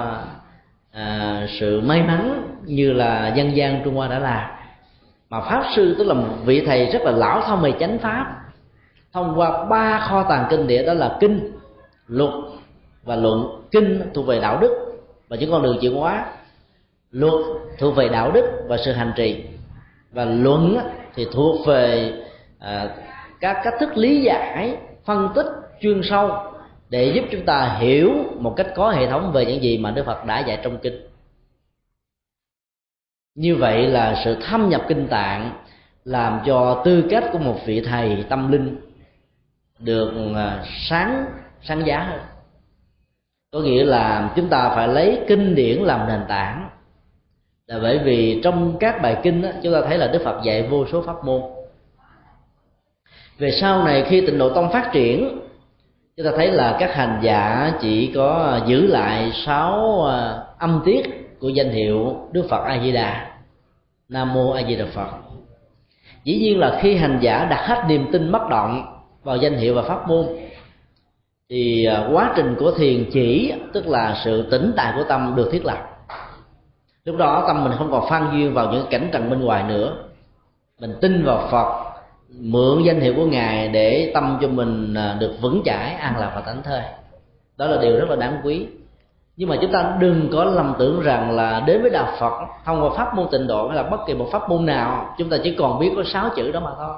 à, sự may mắn như là dân gian Trung Hoa đã làm. Mà pháp sư tức là một vị thầy rất là lão thông về chánh pháp, thông qua ba kho tàng kinh điển, đó là kinh, luật và luận. Kinh thuộc về đạo đức và những con đường chuyển hóa, luật thuộc về đạo đức và sự hành trì, và luận thì thuộc về à, các cách thức lý giải, phân tích chuyên sâu để giúp chúng ta hiểu một cách có hệ thống về những gì mà Đức Phật đã dạy trong kinh. Như vậy là sự thâm nhập kinh tạng làm cho tư cách của một vị thầy tâm linh được sáng sáng giá hơn. Có nghĩa là chúng ta phải lấy kinh điển làm nền tảng, là bởi vì trong các bài kinh đó, chúng ta thấy là Đức Phật dạy vô số pháp môn. Về sau này khi Tịnh Độ Tông phát triển, chúng ta thấy là các hành giả chỉ có giữ lại sáu âm tiết của danh hiệu Đức Phật A Di Đà, Nam Mô A Di Đà Phật. Dĩ nhiên là khi hành giả đặt hết niềm tin bất động vào danh hiệu và pháp môn, thì quá trình của thiền chỉ, tức là sự tĩnh tại của tâm, được thiết lập. Lúc đó tâm mình không còn phan duyên vào những cảnh trần bên ngoài nữa, mình tin vào Phật, mượn danh hiệu của Ngài để tâm cho mình được vững chãi, an lạc và thảnh thơi. Đó là điều rất là đáng quý. Nhưng mà chúng ta đừng có lầm tưởng rằng là đến với đạo Phật thông qua pháp môn Tịnh Độ hay là bất kỳ một pháp môn nào, chúng ta chỉ còn biết có sáu chữ đó mà thôi.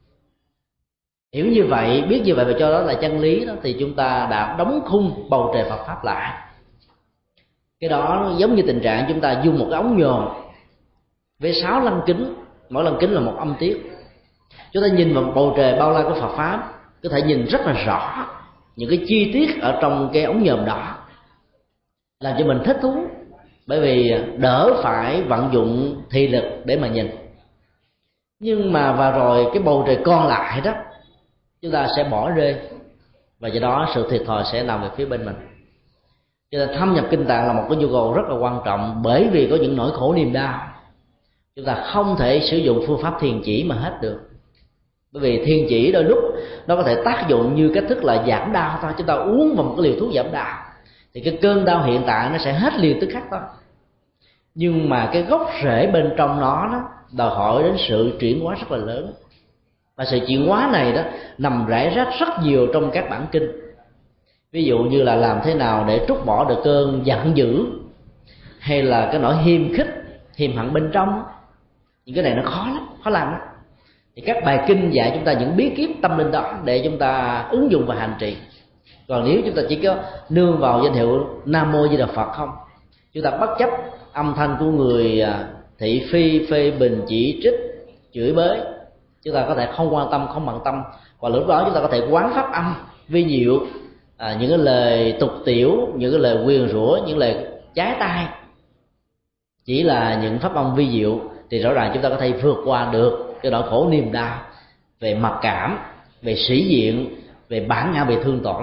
Hiểu như vậy, biết như vậy và cho đó là chân lý đó, thì chúng ta đã đóng khung bầu trời Phật pháp lại. Cái đó giống như tình trạng chúng ta dùng một cái ống nhòm với sáu lăng kính, mỗi lăng kính là một âm tiết. Chúng ta nhìn vào bầu trời bao la của Phật pháp, có thể nhìn rất là rõ những cái chi tiết ở trong cái ống nhòm đó, làm cho mình thích thú, bởi vì đỡ phải vận dụng thị lực để mà nhìn. Nhưng mà và rồi cái bầu trời còn lại đó chúng ta sẽ bỏ rơi, và do đó sự thiệt thòi sẽ nằm về phía bên mình. Cho nên thâm nhập kinh tạng là một cái nhu cầu rất là quan trọng, bởi vì có những nỗi khổ niềm đau chúng ta không thể sử dụng phương pháp thiền chỉ mà hết được. Bởi vì thiền chỉ đôi lúc nó có thể tác dụng như cách thức là giảm đau thôi. Chúng ta uống vào một cái liều thuốc giảm đau thì cái cơn đau hiện tại nó sẽ hết liền tức khắc thôi. Nhưng mà cái gốc rễ bên trong nó đó đòi hỏi đến sự chuyển hóa rất là lớn. Và sự chuyển hóa này đó nằm rải rác rất nhiều trong các bản kinh. Ví dụ như là làm thế nào để trút bỏ được cơn giận dữ, hay là cái nỗi hiềm khích, hiềm hận bên trong. Những cái này nó khó lắm, khó làm lắm. Thì các bài kinh dạy chúng ta những bí kíp tâm linh đó để chúng ta ứng dụng và hành trì. Còn nếu chúng ta chỉ có nương vào danh hiệu Nam Mô Di Đà Phật không, chúng ta bất chấp âm thanh của người thị phi, phê bình, chỉ trích, chửi bới, chúng ta có thể không quan tâm, không bận tâm. Và lúc đó chúng ta có thể quán pháp âm vi diệu, à, những cái lời tục tiểu, những cái lời nguyền rủa, những lời trái tai, chỉ là những pháp âm vi diệu, thì rõ ràng chúng ta có thể vượt qua được cái nỗi khổ niềm đau về mặc cảm, về sĩ diện, về bản ngã bị thương tổn,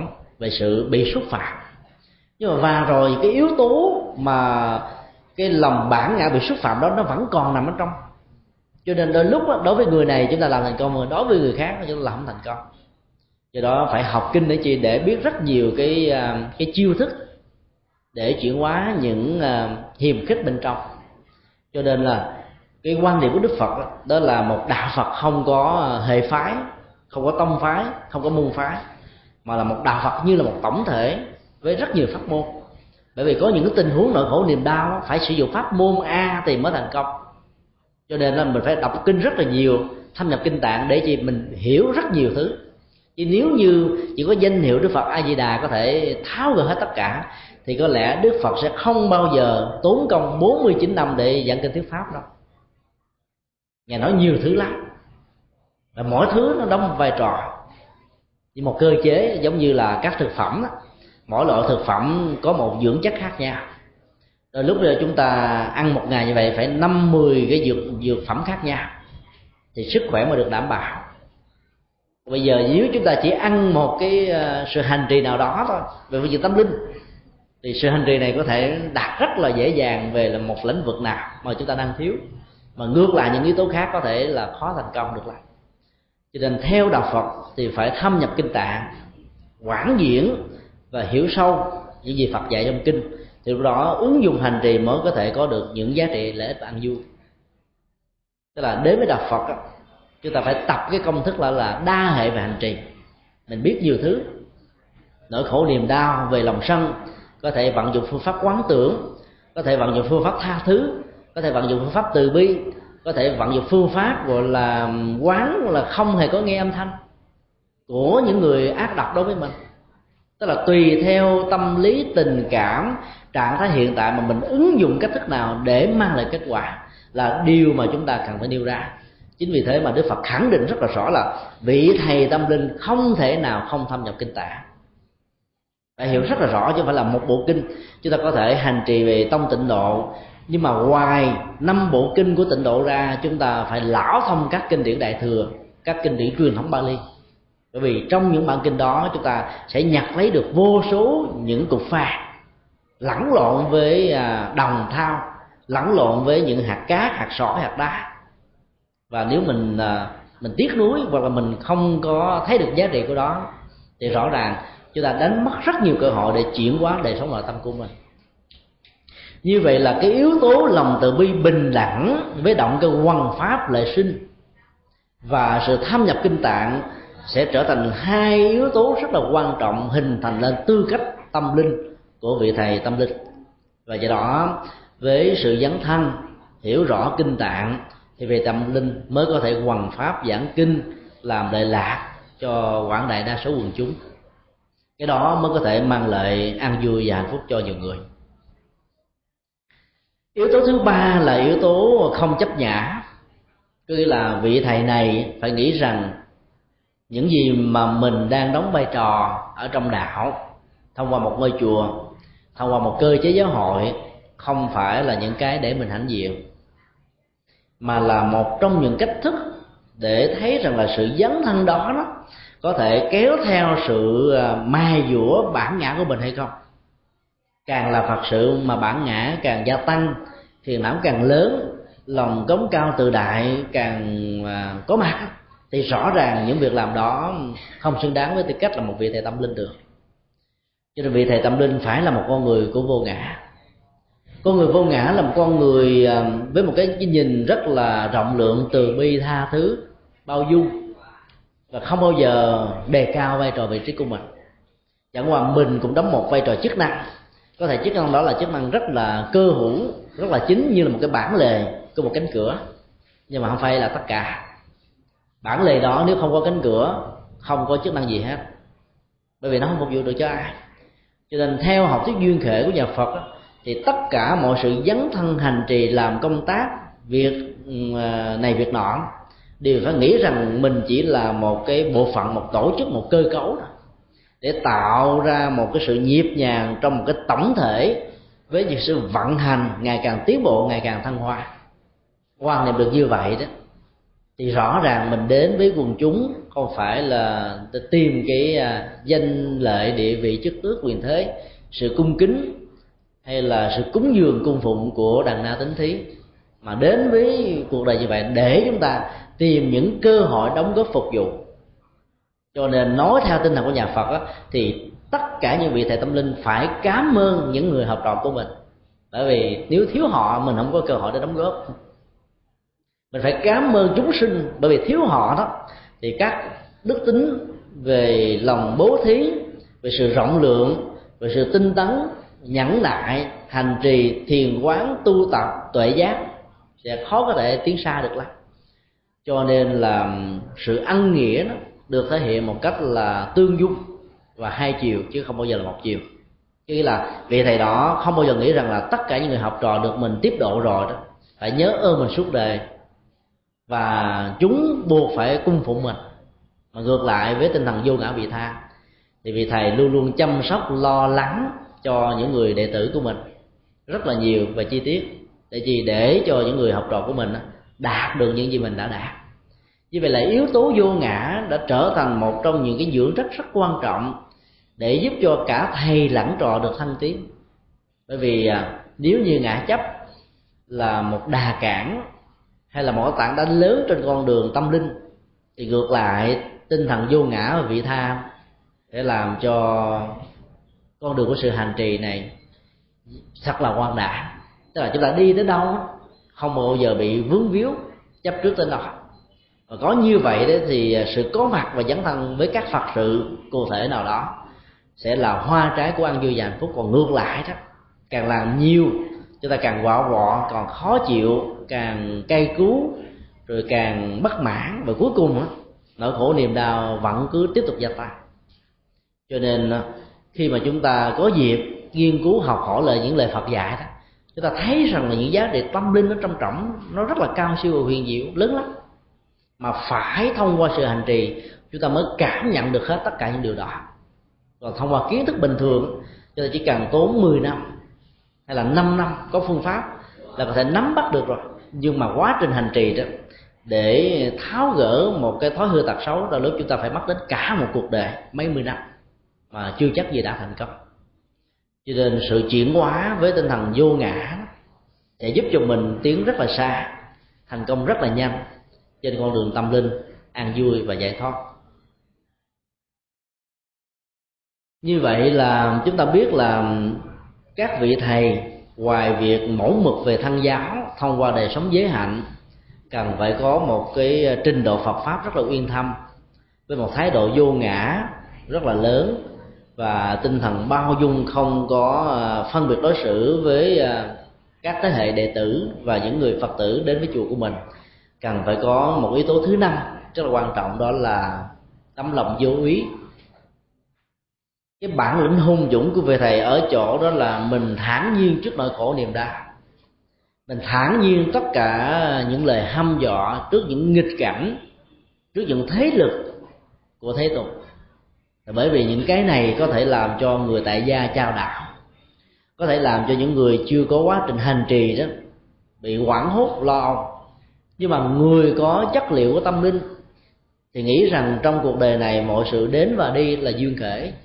về sự bị xúc phạm. Nhưng mà và rồi cái yếu tố mà cái lòng bản ngã bị xúc phạm đó nó vẫn còn nằm ở trong. Cho nên đôi lúc đó, đối với người này chúng ta làm thành công, mà đối với người khác chúng ta làm không thành công. Do đó phải học kinh để chi? Để biết rất nhiều cái cái chiêu thức để chuyển hóa những hiềm khích bên trong. Cho nên là cái quan điểm của Đức Phật đó, đó là một đạo Phật không có hệ phái, không có tông phái, không có môn phái, mà là một đạo Phật như là một tổng thể với rất nhiều pháp môn. Bởi vì có những cái tình huống nỗi khổ niềm đau đó, phải sử dụng pháp môn A thì mới thành công. Cho nên là mình phải đọc kinh rất là nhiều, thâm nhập kinh tạng để chi? Mình hiểu rất nhiều thứ. Chứ nếu như chỉ có danh hiệu Đức Phật A Di Đà có thể tháo gỡ hết tất cả, thì có lẽ Đức Phật sẽ không bao giờ tốn công bốn mươi chín năm để giảng kinh thuyết pháp đâu. Ngài nói nhiều thứ lắm, và mỗi thứ nó đóng một vai trò như một cơ chế. Giống như là các thực phẩm đó, mỗi loại thực phẩm có một dưỡng chất khác nhau. Rồi lúc giờ chúng ta ăn một ngày như vậy phải năm mươi cái dược dược phẩm khác nhau thì sức khỏe mới được đảm bảo. Bây giờ nếu chúng ta chỉ ăn một cái uh, sự hành trì nào đó thôi về phương diện tâm linh, thì sự hành trì này có thể đạt rất là dễ dàng về là một lĩnh vực nào mà chúng ta đang thiếu, mà ngược lại những yếu tố khác có thể là khó thành công được lại. Cho nên theo đạo Phật thì phải thâm nhập kinh tạng, quán diễn và hiểu sâu những gì Phật dạy trong kinh, thì lúc đó ứng dụng hành trì mới có thể có được những giá trị lợi ích và an vui. Tức là đến với đạo Phật đó, chúng ta phải tập cái công thức là là đa hệ về hành trì. Mình biết nhiều thứ, nỗi khổ niềm đau về lòng sân có thể vận dụng phương pháp quán tưởng, có thể vận dụng phương pháp tha thứ, có thể vận dụng phương pháp từ bi, có thể vận dụng phương pháp gọi là quán là không hề có nghe âm thanh của những người ác độc đối với mình. Tức là tùy theo tâm lý, tình cảm, trạng thái hiện tại mà mình ứng dụng cách thức nào để mang lại kết quả là điều mà chúng ta cần phải nêu ra. Chính vì thế mà Đức Phật khẳng định rất là rõ là vị thầy tâm linh không thể nào không thâm nhập kinh tạng. Phải hiểu rất là rõ, chứ không phải là một bộ kinh chúng ta có thể hành trì về tông Tịnh Độ, nhưng mà ngoài năm bộ kinh của Tịnh Độ ra, chúng ta phải lão thông các kinh điển Đại Thừa, các kinh điển truyền thống Bali. Bởi vì trong những bản kinh đó chúng ta sẽ nhặt lấy được vô số những cục pha lẫn lộn với đồng thau, lẫn lộn với những hạt cát, hạt sỏi, hạt đá. Và nếu mình mình tiếc nuối hoặc là mình không có thấy được giá trị của đó, thì rõ ràng chúng ta đánh mất rất nhiều cơ hội để chuyển hóa đời sống nội tâm của mình. Như vậy là cái yếu tố lòng từ bi bình đẳng với động cơ hoằng pháp lệ sinh và sự thâm nhập kinh tạng sẽ trở thành hai yếu tố rất là quan trọng, hình thành lên tư cách tâm linh của vị thầy tâm linh. Và do đó với sự dấn thân hiểu rõ kinh tạng thì về tâm linh mới có thể hoằng pháp giảng kinh, làm lệ lạc cho quảng đại đa số quần chúng. Cái đó mới có thể mang lại an vui và hạnh phúc cho nhiều người. Yếu tố thứ ba là yếu tố không chấp nhã. Tức là vị thầy này phải nghĩ rằng những gì mà mình đang đóng vai trò ở trong đạo, thông qua một ngôi chùa, thông qua một cơ chế giáo hội, không phải là những cái để mình hãnh diện, mà là một trong những cách thức để thấy rằng là sự dấn thân đó, đó có thể kéo theo sự mài dũa bản ngã của mình hay không. Càng là Phật sự mà bản ngã càng gia tăng, phiền não càng lớn, lòng cống cao tự đại càng có mặt, thì rõ ràng những việc làm đó không xứng đáng với tư cách là một vị thầy tâm linh được. Cho nên vị thầy tâm linh phải là một con người của vô ngã. Con người vô ngã là một con người với một cái nhìn rất là rộng lượng, từ bi, tha thứ, bao dung, và không bao giờ đề cao vai trò vị trí của mình. Chẳng qua mình cũng đóng một vai trò chức năng. Có thể chức năng đó là chức năng rất là cơ hữu, rất là chính, như là một cái bản lề của một cánh cửa, nhưng mà không phải là tất cả. Bản lề đó nếu không có cánh cửa, không có chức năng gì hết, bởi vì nó không phục vụ được cho ai. Cho nên theo học thuyết duyên khể của nhà Phật đó, thì tất cả mọi sự dấn thân hành trì, làm công tác việc này việc nọ, đều phải nghĩ rằng mình chỉ là một cái bộ phận, một tổ chức, một cơ cấu đó, để tạo ra một cái sự nhịp nhàng trong một cái tổng thể với những sự vận hành ngày càng tiến bộ, ngày càng thăng hoa. Quan niệm được như vậy đó thì rõ ràng mình đến với quần chúng không phải là tìm cái danh lợi, địa vị, chức tước, quyền thế, sự cung kính hay là sự cúng dường cung phụng của đàn na tính thí, mà đến với cuộc đời như vậy để chúng ta tìm những cơ hội đóng góp phục vụ. Cho nên nói theo tinh thần của nhà Phật á, thì tất cả những vị thầy tâm linh phải cảm ơn những người học trò của mình, bởi vì nếu thiếu họ mình không có cơ hội để đóng góp. Mình phải cảm ơn chúng sinh, bởi vì thiếu họ đó thì các đức tính về lòng bố thí, về sự rộng lượng, về sự tinh tấn, nhẫn nại, hành trì, thiền quán, tu tập, tuệ giác sẽ khó có thể tiến xa được lắm. Cho nên là sự ăn nghĩa đó được thể hiện một cách là tương dung và hai chiều, chứ không bao giờ là một chiều. Chứ là vị thầy đó không bao giờ nghĩ rằng là tất cả những người học trò được mình tiếp độ rồi đó phải nhớ ơn mình suốt đời và chúng buộc phải cung phụng mình. Mà ngược lại với tinh thần vô ngã vị tha thì vị thầy luôn luôn chăm sóc lo lắng cho những người đệ tử của mình rất là nhiều và chi tiết, để gì để cho những người học trò của mình đạt được những gì mình đã đạt. Như vậy là yếu tố vô ngã đã trở thành một trong những cái dưỡng chất rất quan trọng để giúp cho cả thầy lẫn trò được thăng tiến. Bởi vì nếu như ngã chấp là một đà cản hay là một cái tảng đá lớn trên con đường tâm linh, thì ngược lại tinh thần vô ngã và vị tha để làm cho con đường của sự hành trì này thật là quang đản. Tức là chúng ta đi tới đâu không bao giờ bị vướng víu chấp trước tới đó. Và có như vậy đấy thì sự có mặt và dấn thân với các Phật sự cụ thể nào đó sẽ là hoa trái của an vui và hạnh phúc. Còn ngược lại đó, càng làm nhiều chúng ta càng quạo quọ, còn khó chịu, càng cay cú, rồi càng bất mãn, và cuối cùng đó, nỗi khổ niềm đau vẫn cứ tiếp tục gia tăng. Cho nên khi mà chúng ta có dịp nghiên cứu học hỏi lời những lời Phật dạy đó, chúng ta thấy rằng là những giá trị tâm linh nó trong trọng, nó rất là cao siêu và huyền diệu lớn lắm, mà phải thông qua sự hành trì chúng ta mới cảm nhận được hết tất cả những điều đó. Còn thông qua kiến thức bình thường chúng ta chỉ cần tốn mười năm hay là năm năm có phương pháp là có thể nắm bắt được rồi. Nhưng mà quá trình hành trì đó, để tháo gỡ một cái thói hư tật xấu, đôi lúc chúng ta phải mất đến cả một cuộc đời, mấy mươi năm mà chưa chắc gì đã thành công. Cho nên sự chuyển hóa với tinh thần vô ngã sẽ giúp cho mình tiến rất là xa, thành công rất là nhanh trên con đường tâm linh, an vui và giải thoát. Như vậy là chúng ta biết là các vị thầy ngoài việc mẫu mực về thân giáo thông qua đời sống giới hạnh, cần phải có một cái trình độ Phật pháp rất là uyên thâm, với một thái độ vô ngã rất là lớn và tinh thần bao dung, không có phân biệt đối xử với các thế hệ đệ tử và những người Phật tử đến với chùa của mình. Cần phải có một yếu tố thứ năm rất là quan trọng, đó là tấm lòng vô úy. Cái bản lĩnh hung dũng của vị thầy ở chỗ đó là mình thản nhiên trước nỗi khổ niềm đau, mình thản nhiên tất cả những lời hăm dọa, trước những nghịch cảnh, trước những thế lực của thế tục. Bởi vì những cái này có thể làm cho người tại gia chao đảo, có thể làm cho những người chưa có quá trình hành trì đó bị hoảng hốt lo âu. Nhưng mà người có chất liệu của tâm linh thì nghĩ rằng trong cuộc đời này mọi sự đến và đi là duyên khể,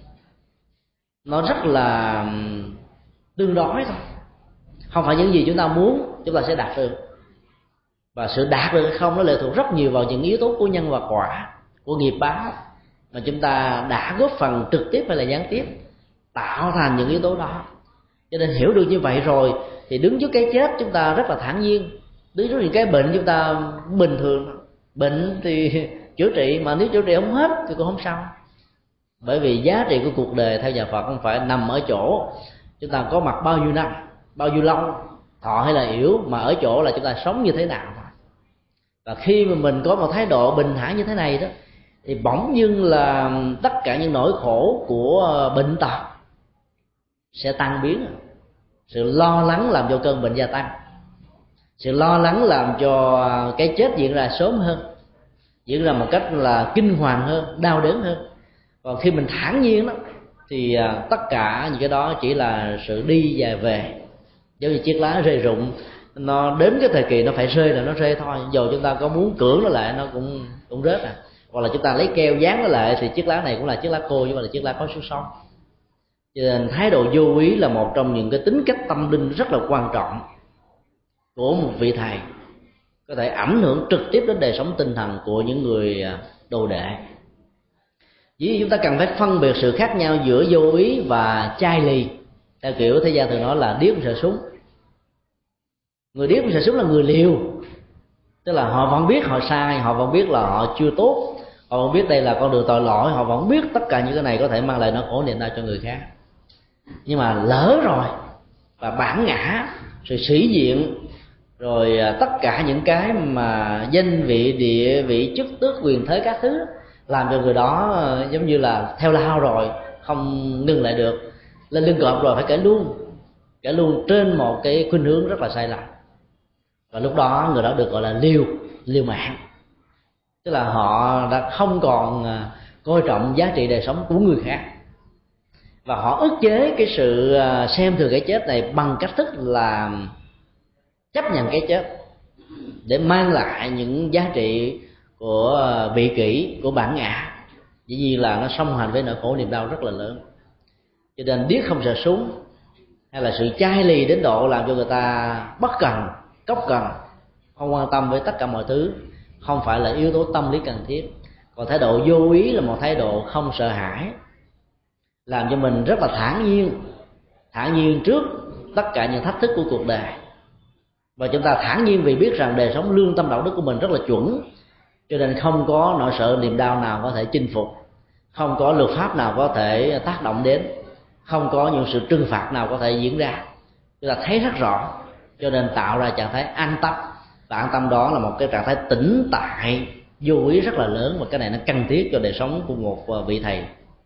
nó rất là tương đối thôi. Không phải những gì chúng ta muốn chúng ta sẽ đạt được, và sự đạt được hay không nó lệ thuộc rất nhiều vào những yếu tố của nhân và quả, của nghiệp báo mà chúng ta đã góp phần trực tiếp hay là gián tiếp tạo thành những yếu tố đó. Cho nên hiểu được như vậy rồi thì đứng trước cái chết chúng ta rất là thản nhiên, đứng trước những cái bệnh chúng ta bình thường. Bệnh thì chữa trị, mà nếu chữa trị không hết thì cũng không sao. Bởi vì giá trị của cuộc đời theo nhà Phật không phải nằm ở chỗ chúng ta có mặt bao nhiêu năm, bao nhiêu lâu, thọ hay là yếu, mà ở chỗ là chúng ta sống như thế nào thôi. Và khi mà mình có một thái độ bình thản như thế này đó, thì bỗng dưng là tất cả những nỗi khổ của bệnh tật sẽ tan biến. Sự lo lắng làm cho cơn bệnh gia tăng, sự lo lắng làm cho cái chết diễn ra sớm hơn, diễn ra một cách là kinh hoàng hơn, đau đớn hơn. Còn khi mình thản nhiên đó thì tất cả những cái đó chỉ là sự đi và về, giống như chiếc lá rơi rụng, nó đến cái thời kỳ nó phải rơi là nó rơi thôi, dù chúng ta có muốn cưỡng nó lại nó cũng cũng rớt à. Hoặc là chúng ta lấy keo dán nó lại thì chiếc lá này cũng là chiếc lá khô, nhưng mà là chiếc lá có sức sống. Cho nên thái độ vô úy là một trong những cái tính cách tâm linh rất là quan trọng của một vị thầy, có thể ảnh hưởng trực tiếp đến đời sống tinh thần của những người đồ đệ. Vì chúng ta cần phải phân biệt sự khác nhau giữa vô úy và chai lì. Theo kiểu thế gian thường nói là điếc sợ súng. Người điếc sợ súng là người liều, tức là họ vẫn biết họ sai, họ vẫn biết là họ chưa tốt, họ vẫn biết đây là con đường tội lỗi, họ vẫn biết tất cả những cái này có thể mang lại nỗi khổ niềm đau cho người khác. Nhưng mà lỡ rồi, và bản ngã, sự sĩ diện, rồi tất cả những cái mà danh vị, địa vị, chức tước, quyền thế các thứ, làm cho người đó giống như là theo lao rồi, không ngừng lại được, lên lưng cọp rồi phải kể luôn, kể luôn trên một cái khuynh hướng rất là sai lầm. Và lúc đó người đó được gọi là liều, liều mạng, tức là họ đã không còn coi trọng giá trị đời sống của người khác, và họ ức chế cái sự xem thường cái chết này bằng cách thức là chấp nhận cái chết để mang lại những giá trị của vị kỷ, của bản ngã. Dĩ nhiên là nó song hành với nỗi khổ niềm đau rất là lớn. Cho nên điếc không sợ súng, hay là sự chai lì đến độ làm cho người ta bất cần, cốc cần, không quan tâm với tất cả mọi thứ, không phải là yếu tố tâm lý cần thiết. Còn thái độ vô úy là một thái độ không sợ hãi, làm cho mình rất là thản nhiên, thản nhiên trước tất cả những thách thức của cuộc đời. Và chúng ta thản nhiên vì biết rằng đời sống lương tâm đạo đức của mình rất là chuẩn, cho nên không có nỗi sợ niềm đau nào có thể chinh phục, không có luật pháp nào có thể tác động đến, không có những sự trừng phạt nào có thể diễn ra. Chúng ta thấy rất rõ, cho nên tạo ra trạng thái an tâm. Và an tâm đó là một cái trạng thái tĩnh tại vô úy rất là lớn, và cái này nó cần thiết cho đời sống của một vị thầy.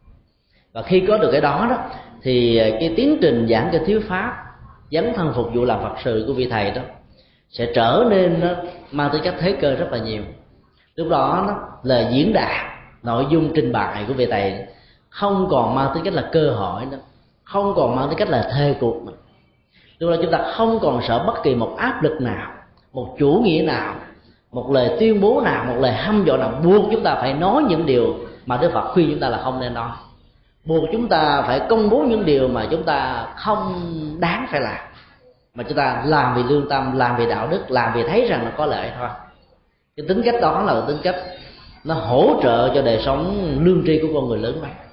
Và khi có được cái đó đó thì cái tiến trình giảng cái thuyết pháp, dấn thân phục vụ làm Phật sự của vị thầy đó sẽ trở nên nó mang tính cách thế cơ rất là nhiều. Lúc đó nó là diễn đạt, nội dung trình bày của vị thầy không còn mang tính cách là cơ hội nữa, không còn mang tính cách là thề cuộc nữa. Lúc đó chúng ta không còn sợ bất kỳ một áp lực nào, một chủ nghĩa nào, một lời tuyên bố nào, một lời hăm dọa nào buộc chúng ta phải nói những điều mà Đức Phật khuyên chúng ta là không nên nói, buộc chúng ta phải công bố những điều mà chúng ta không đáng phải làm, mà chúng ta làm vì lương tâm, làm vì đạo đức, làm vì thấy rằng nó có lợi thôi. Cái tính cách đó là tính cách nó hỗ trợ cho đời sống lương tri của con người lớn mạnh.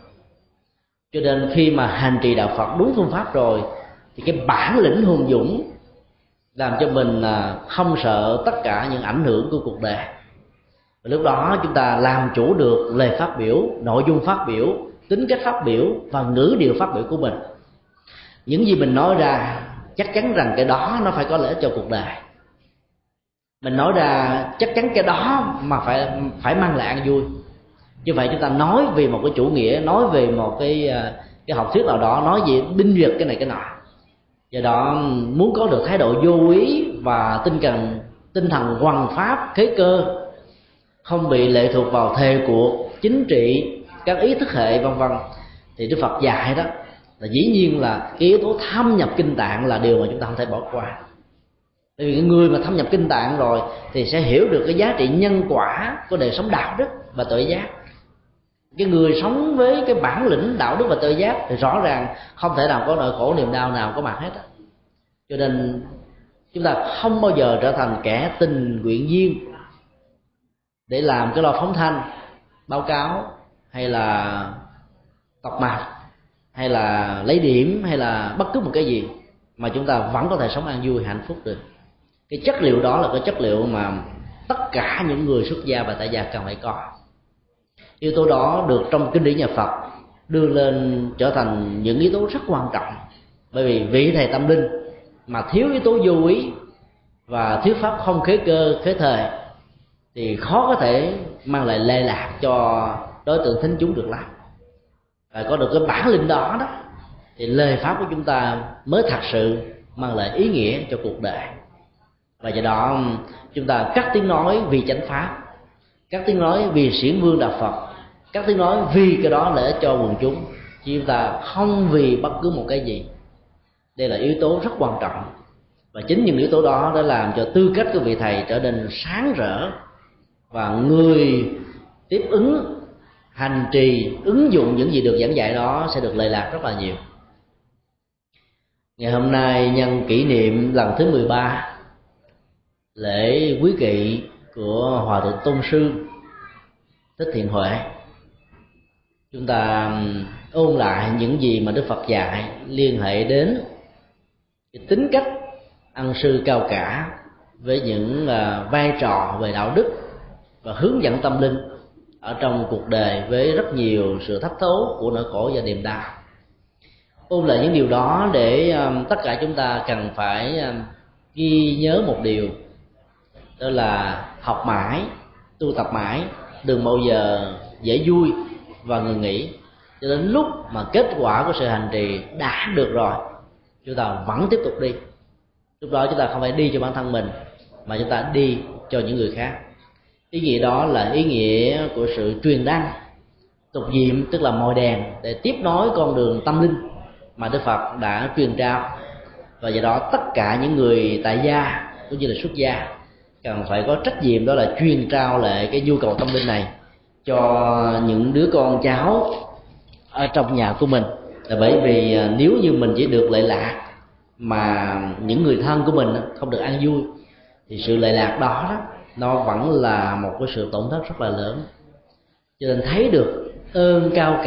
Cho nên khi mà hành trì đạo Phật đúng phương pháp rồi thì cái bản lĩnh hùng dũng làm cho mình không sợ tất cả những ảnh hưởng của cuộc đời. Và lúc đó chúng ta làm chủ được lời phát biểu, nội dung phát biểu, tính cách phát biểu và ngữ điệu phát biểu của mình. Những gì mình nói ra chắc chắn rằng cái đó nó phải có lợi ích cho cuộc đời. Mình nói ra chắc chắn cái đó mà phải phải mang lại an vui. Như vậy chúng ta nói về một cái chủ nghĩa, nói về một cái cái học thuyết nào đó, nói về binh duyệt cái này cái nọ. Do đó muốn có được thái độ vô úy và tinh thần tinh thần hoằng pháp khế cơ, không bị lệ thuộc vào thề cuộc, chính trị, các ý thức hệ vân vân, thì Đức Phật dạy đó là dĩ nhiên là cái yếu tố thâm nhập kinh tạng là điều mà chúng ta không thể bỏ qua. Bởi vì cái người mà thâm nhập kinh tạng rồi thì sẽ hiểu được cái giá trị nhân quả của đời sống đạo đức và tự giác. Cái người sống với cái bản lĩnh đạo đức và tự giác thì rõ ràng không thể nào có nỗi khổ niềm đau nào có mặt hết á. Cho nên chúng ta không bao giờ trở thành kẻ tình nguyện viên để làm cái lo phóng thanh, báo cáo, hay là tọc mạch, hay là lấy điểm, hay là bất cứ một cái gì, mà chúng ta vẫn có thể sống an vui hạnh phúc được. Cái chất liệu đó là cái chất liệu mà tất cả những người xuất gia và tại gia cần phải có. Yếu tố đó được trong kinh điển nhà Phật đưa lên trở thành những yếu tố rất quan trọng. Bởi vì vị thầy tâm linh mà thiếu yếu tố vô úy và thuyết pháp không khế cơ khế thời thì khó có thể mang lại lệ lạc cho đối tượng thính chúng được lắm. Và có được cái bản lĩnh đó đó thì lời pháp của chúng ta mới thật sự mang lại ý nghĩa cho cuộc đời. Và do đó chúng ta cắt tiếng nói vì chánh pháp, cắt tiếng nói vì xiển vương đạo Phật, cắt tiếng nói vì cái đó lợi ích cho quần chúng, chứ chúng ta không vì bất cứ một cái gì. Đây là yếu tố rất quan trọng. Và chính những yếu tố đó đã làm cho tư cách của vị thầy trở nên sáng rỡ, và người tiếp ứng, hành trì, ứng dụng những gì được giảng dạy đó sẽ được lệ lạc rất là nhiều. Ngày hôm nay nhân kỷ niệm lần thứ mười ba lễ quý kỵ của Hòa Thượng Tôn Sư Thích Thiện Huệ, chúng ta ôn lại những gì mà Đức Phật dạy liên hệ đến cái tính cách ân sư cao cả với những uh, vai trò về đạo đức và hướng dẫn tâm linh ở trong cuộc đời, với rất nhiều sự thách thố của nỗi khổ và niềm đau. Ôn lại những điều đó để um, tất cả chúng ta cần phải um, ghi nhớ một điều, đó là học mãi, tu tập mãi, đừng bao giờ dễ vui và ngừng nghỉ, cho đến lúc mà kết quả của sự hành trì đã được rồi, chúng ta vẫn tiếp tục đi. Lúc đó chúng ta không phải đi cho bản thân mình, mà chúng ta đi cho những người khác. Ý nghĩa đó là ý nghĩa của sự truyền đăng, tục diệm, tức là mồi đèn để tiếp nối con đường tâm linh mà Đức Phật đã truyền trao. Và do đó tất cả những người tại gia cũng như là xuất gia cần phải có trách nhiệm, đó là truyền trao lại cái nhu cầu tâm linh này cho những đứa con cháu ở trong nhà của mình. Là bởi vì nếu như mình chỉ được lệ lạc mà những người thân của mình không được an vui, thì sự lệ lạc đó, đó nó vẫn là một cái sự tổn thất rất là lớn. Cho nên thấy được ơn cao cả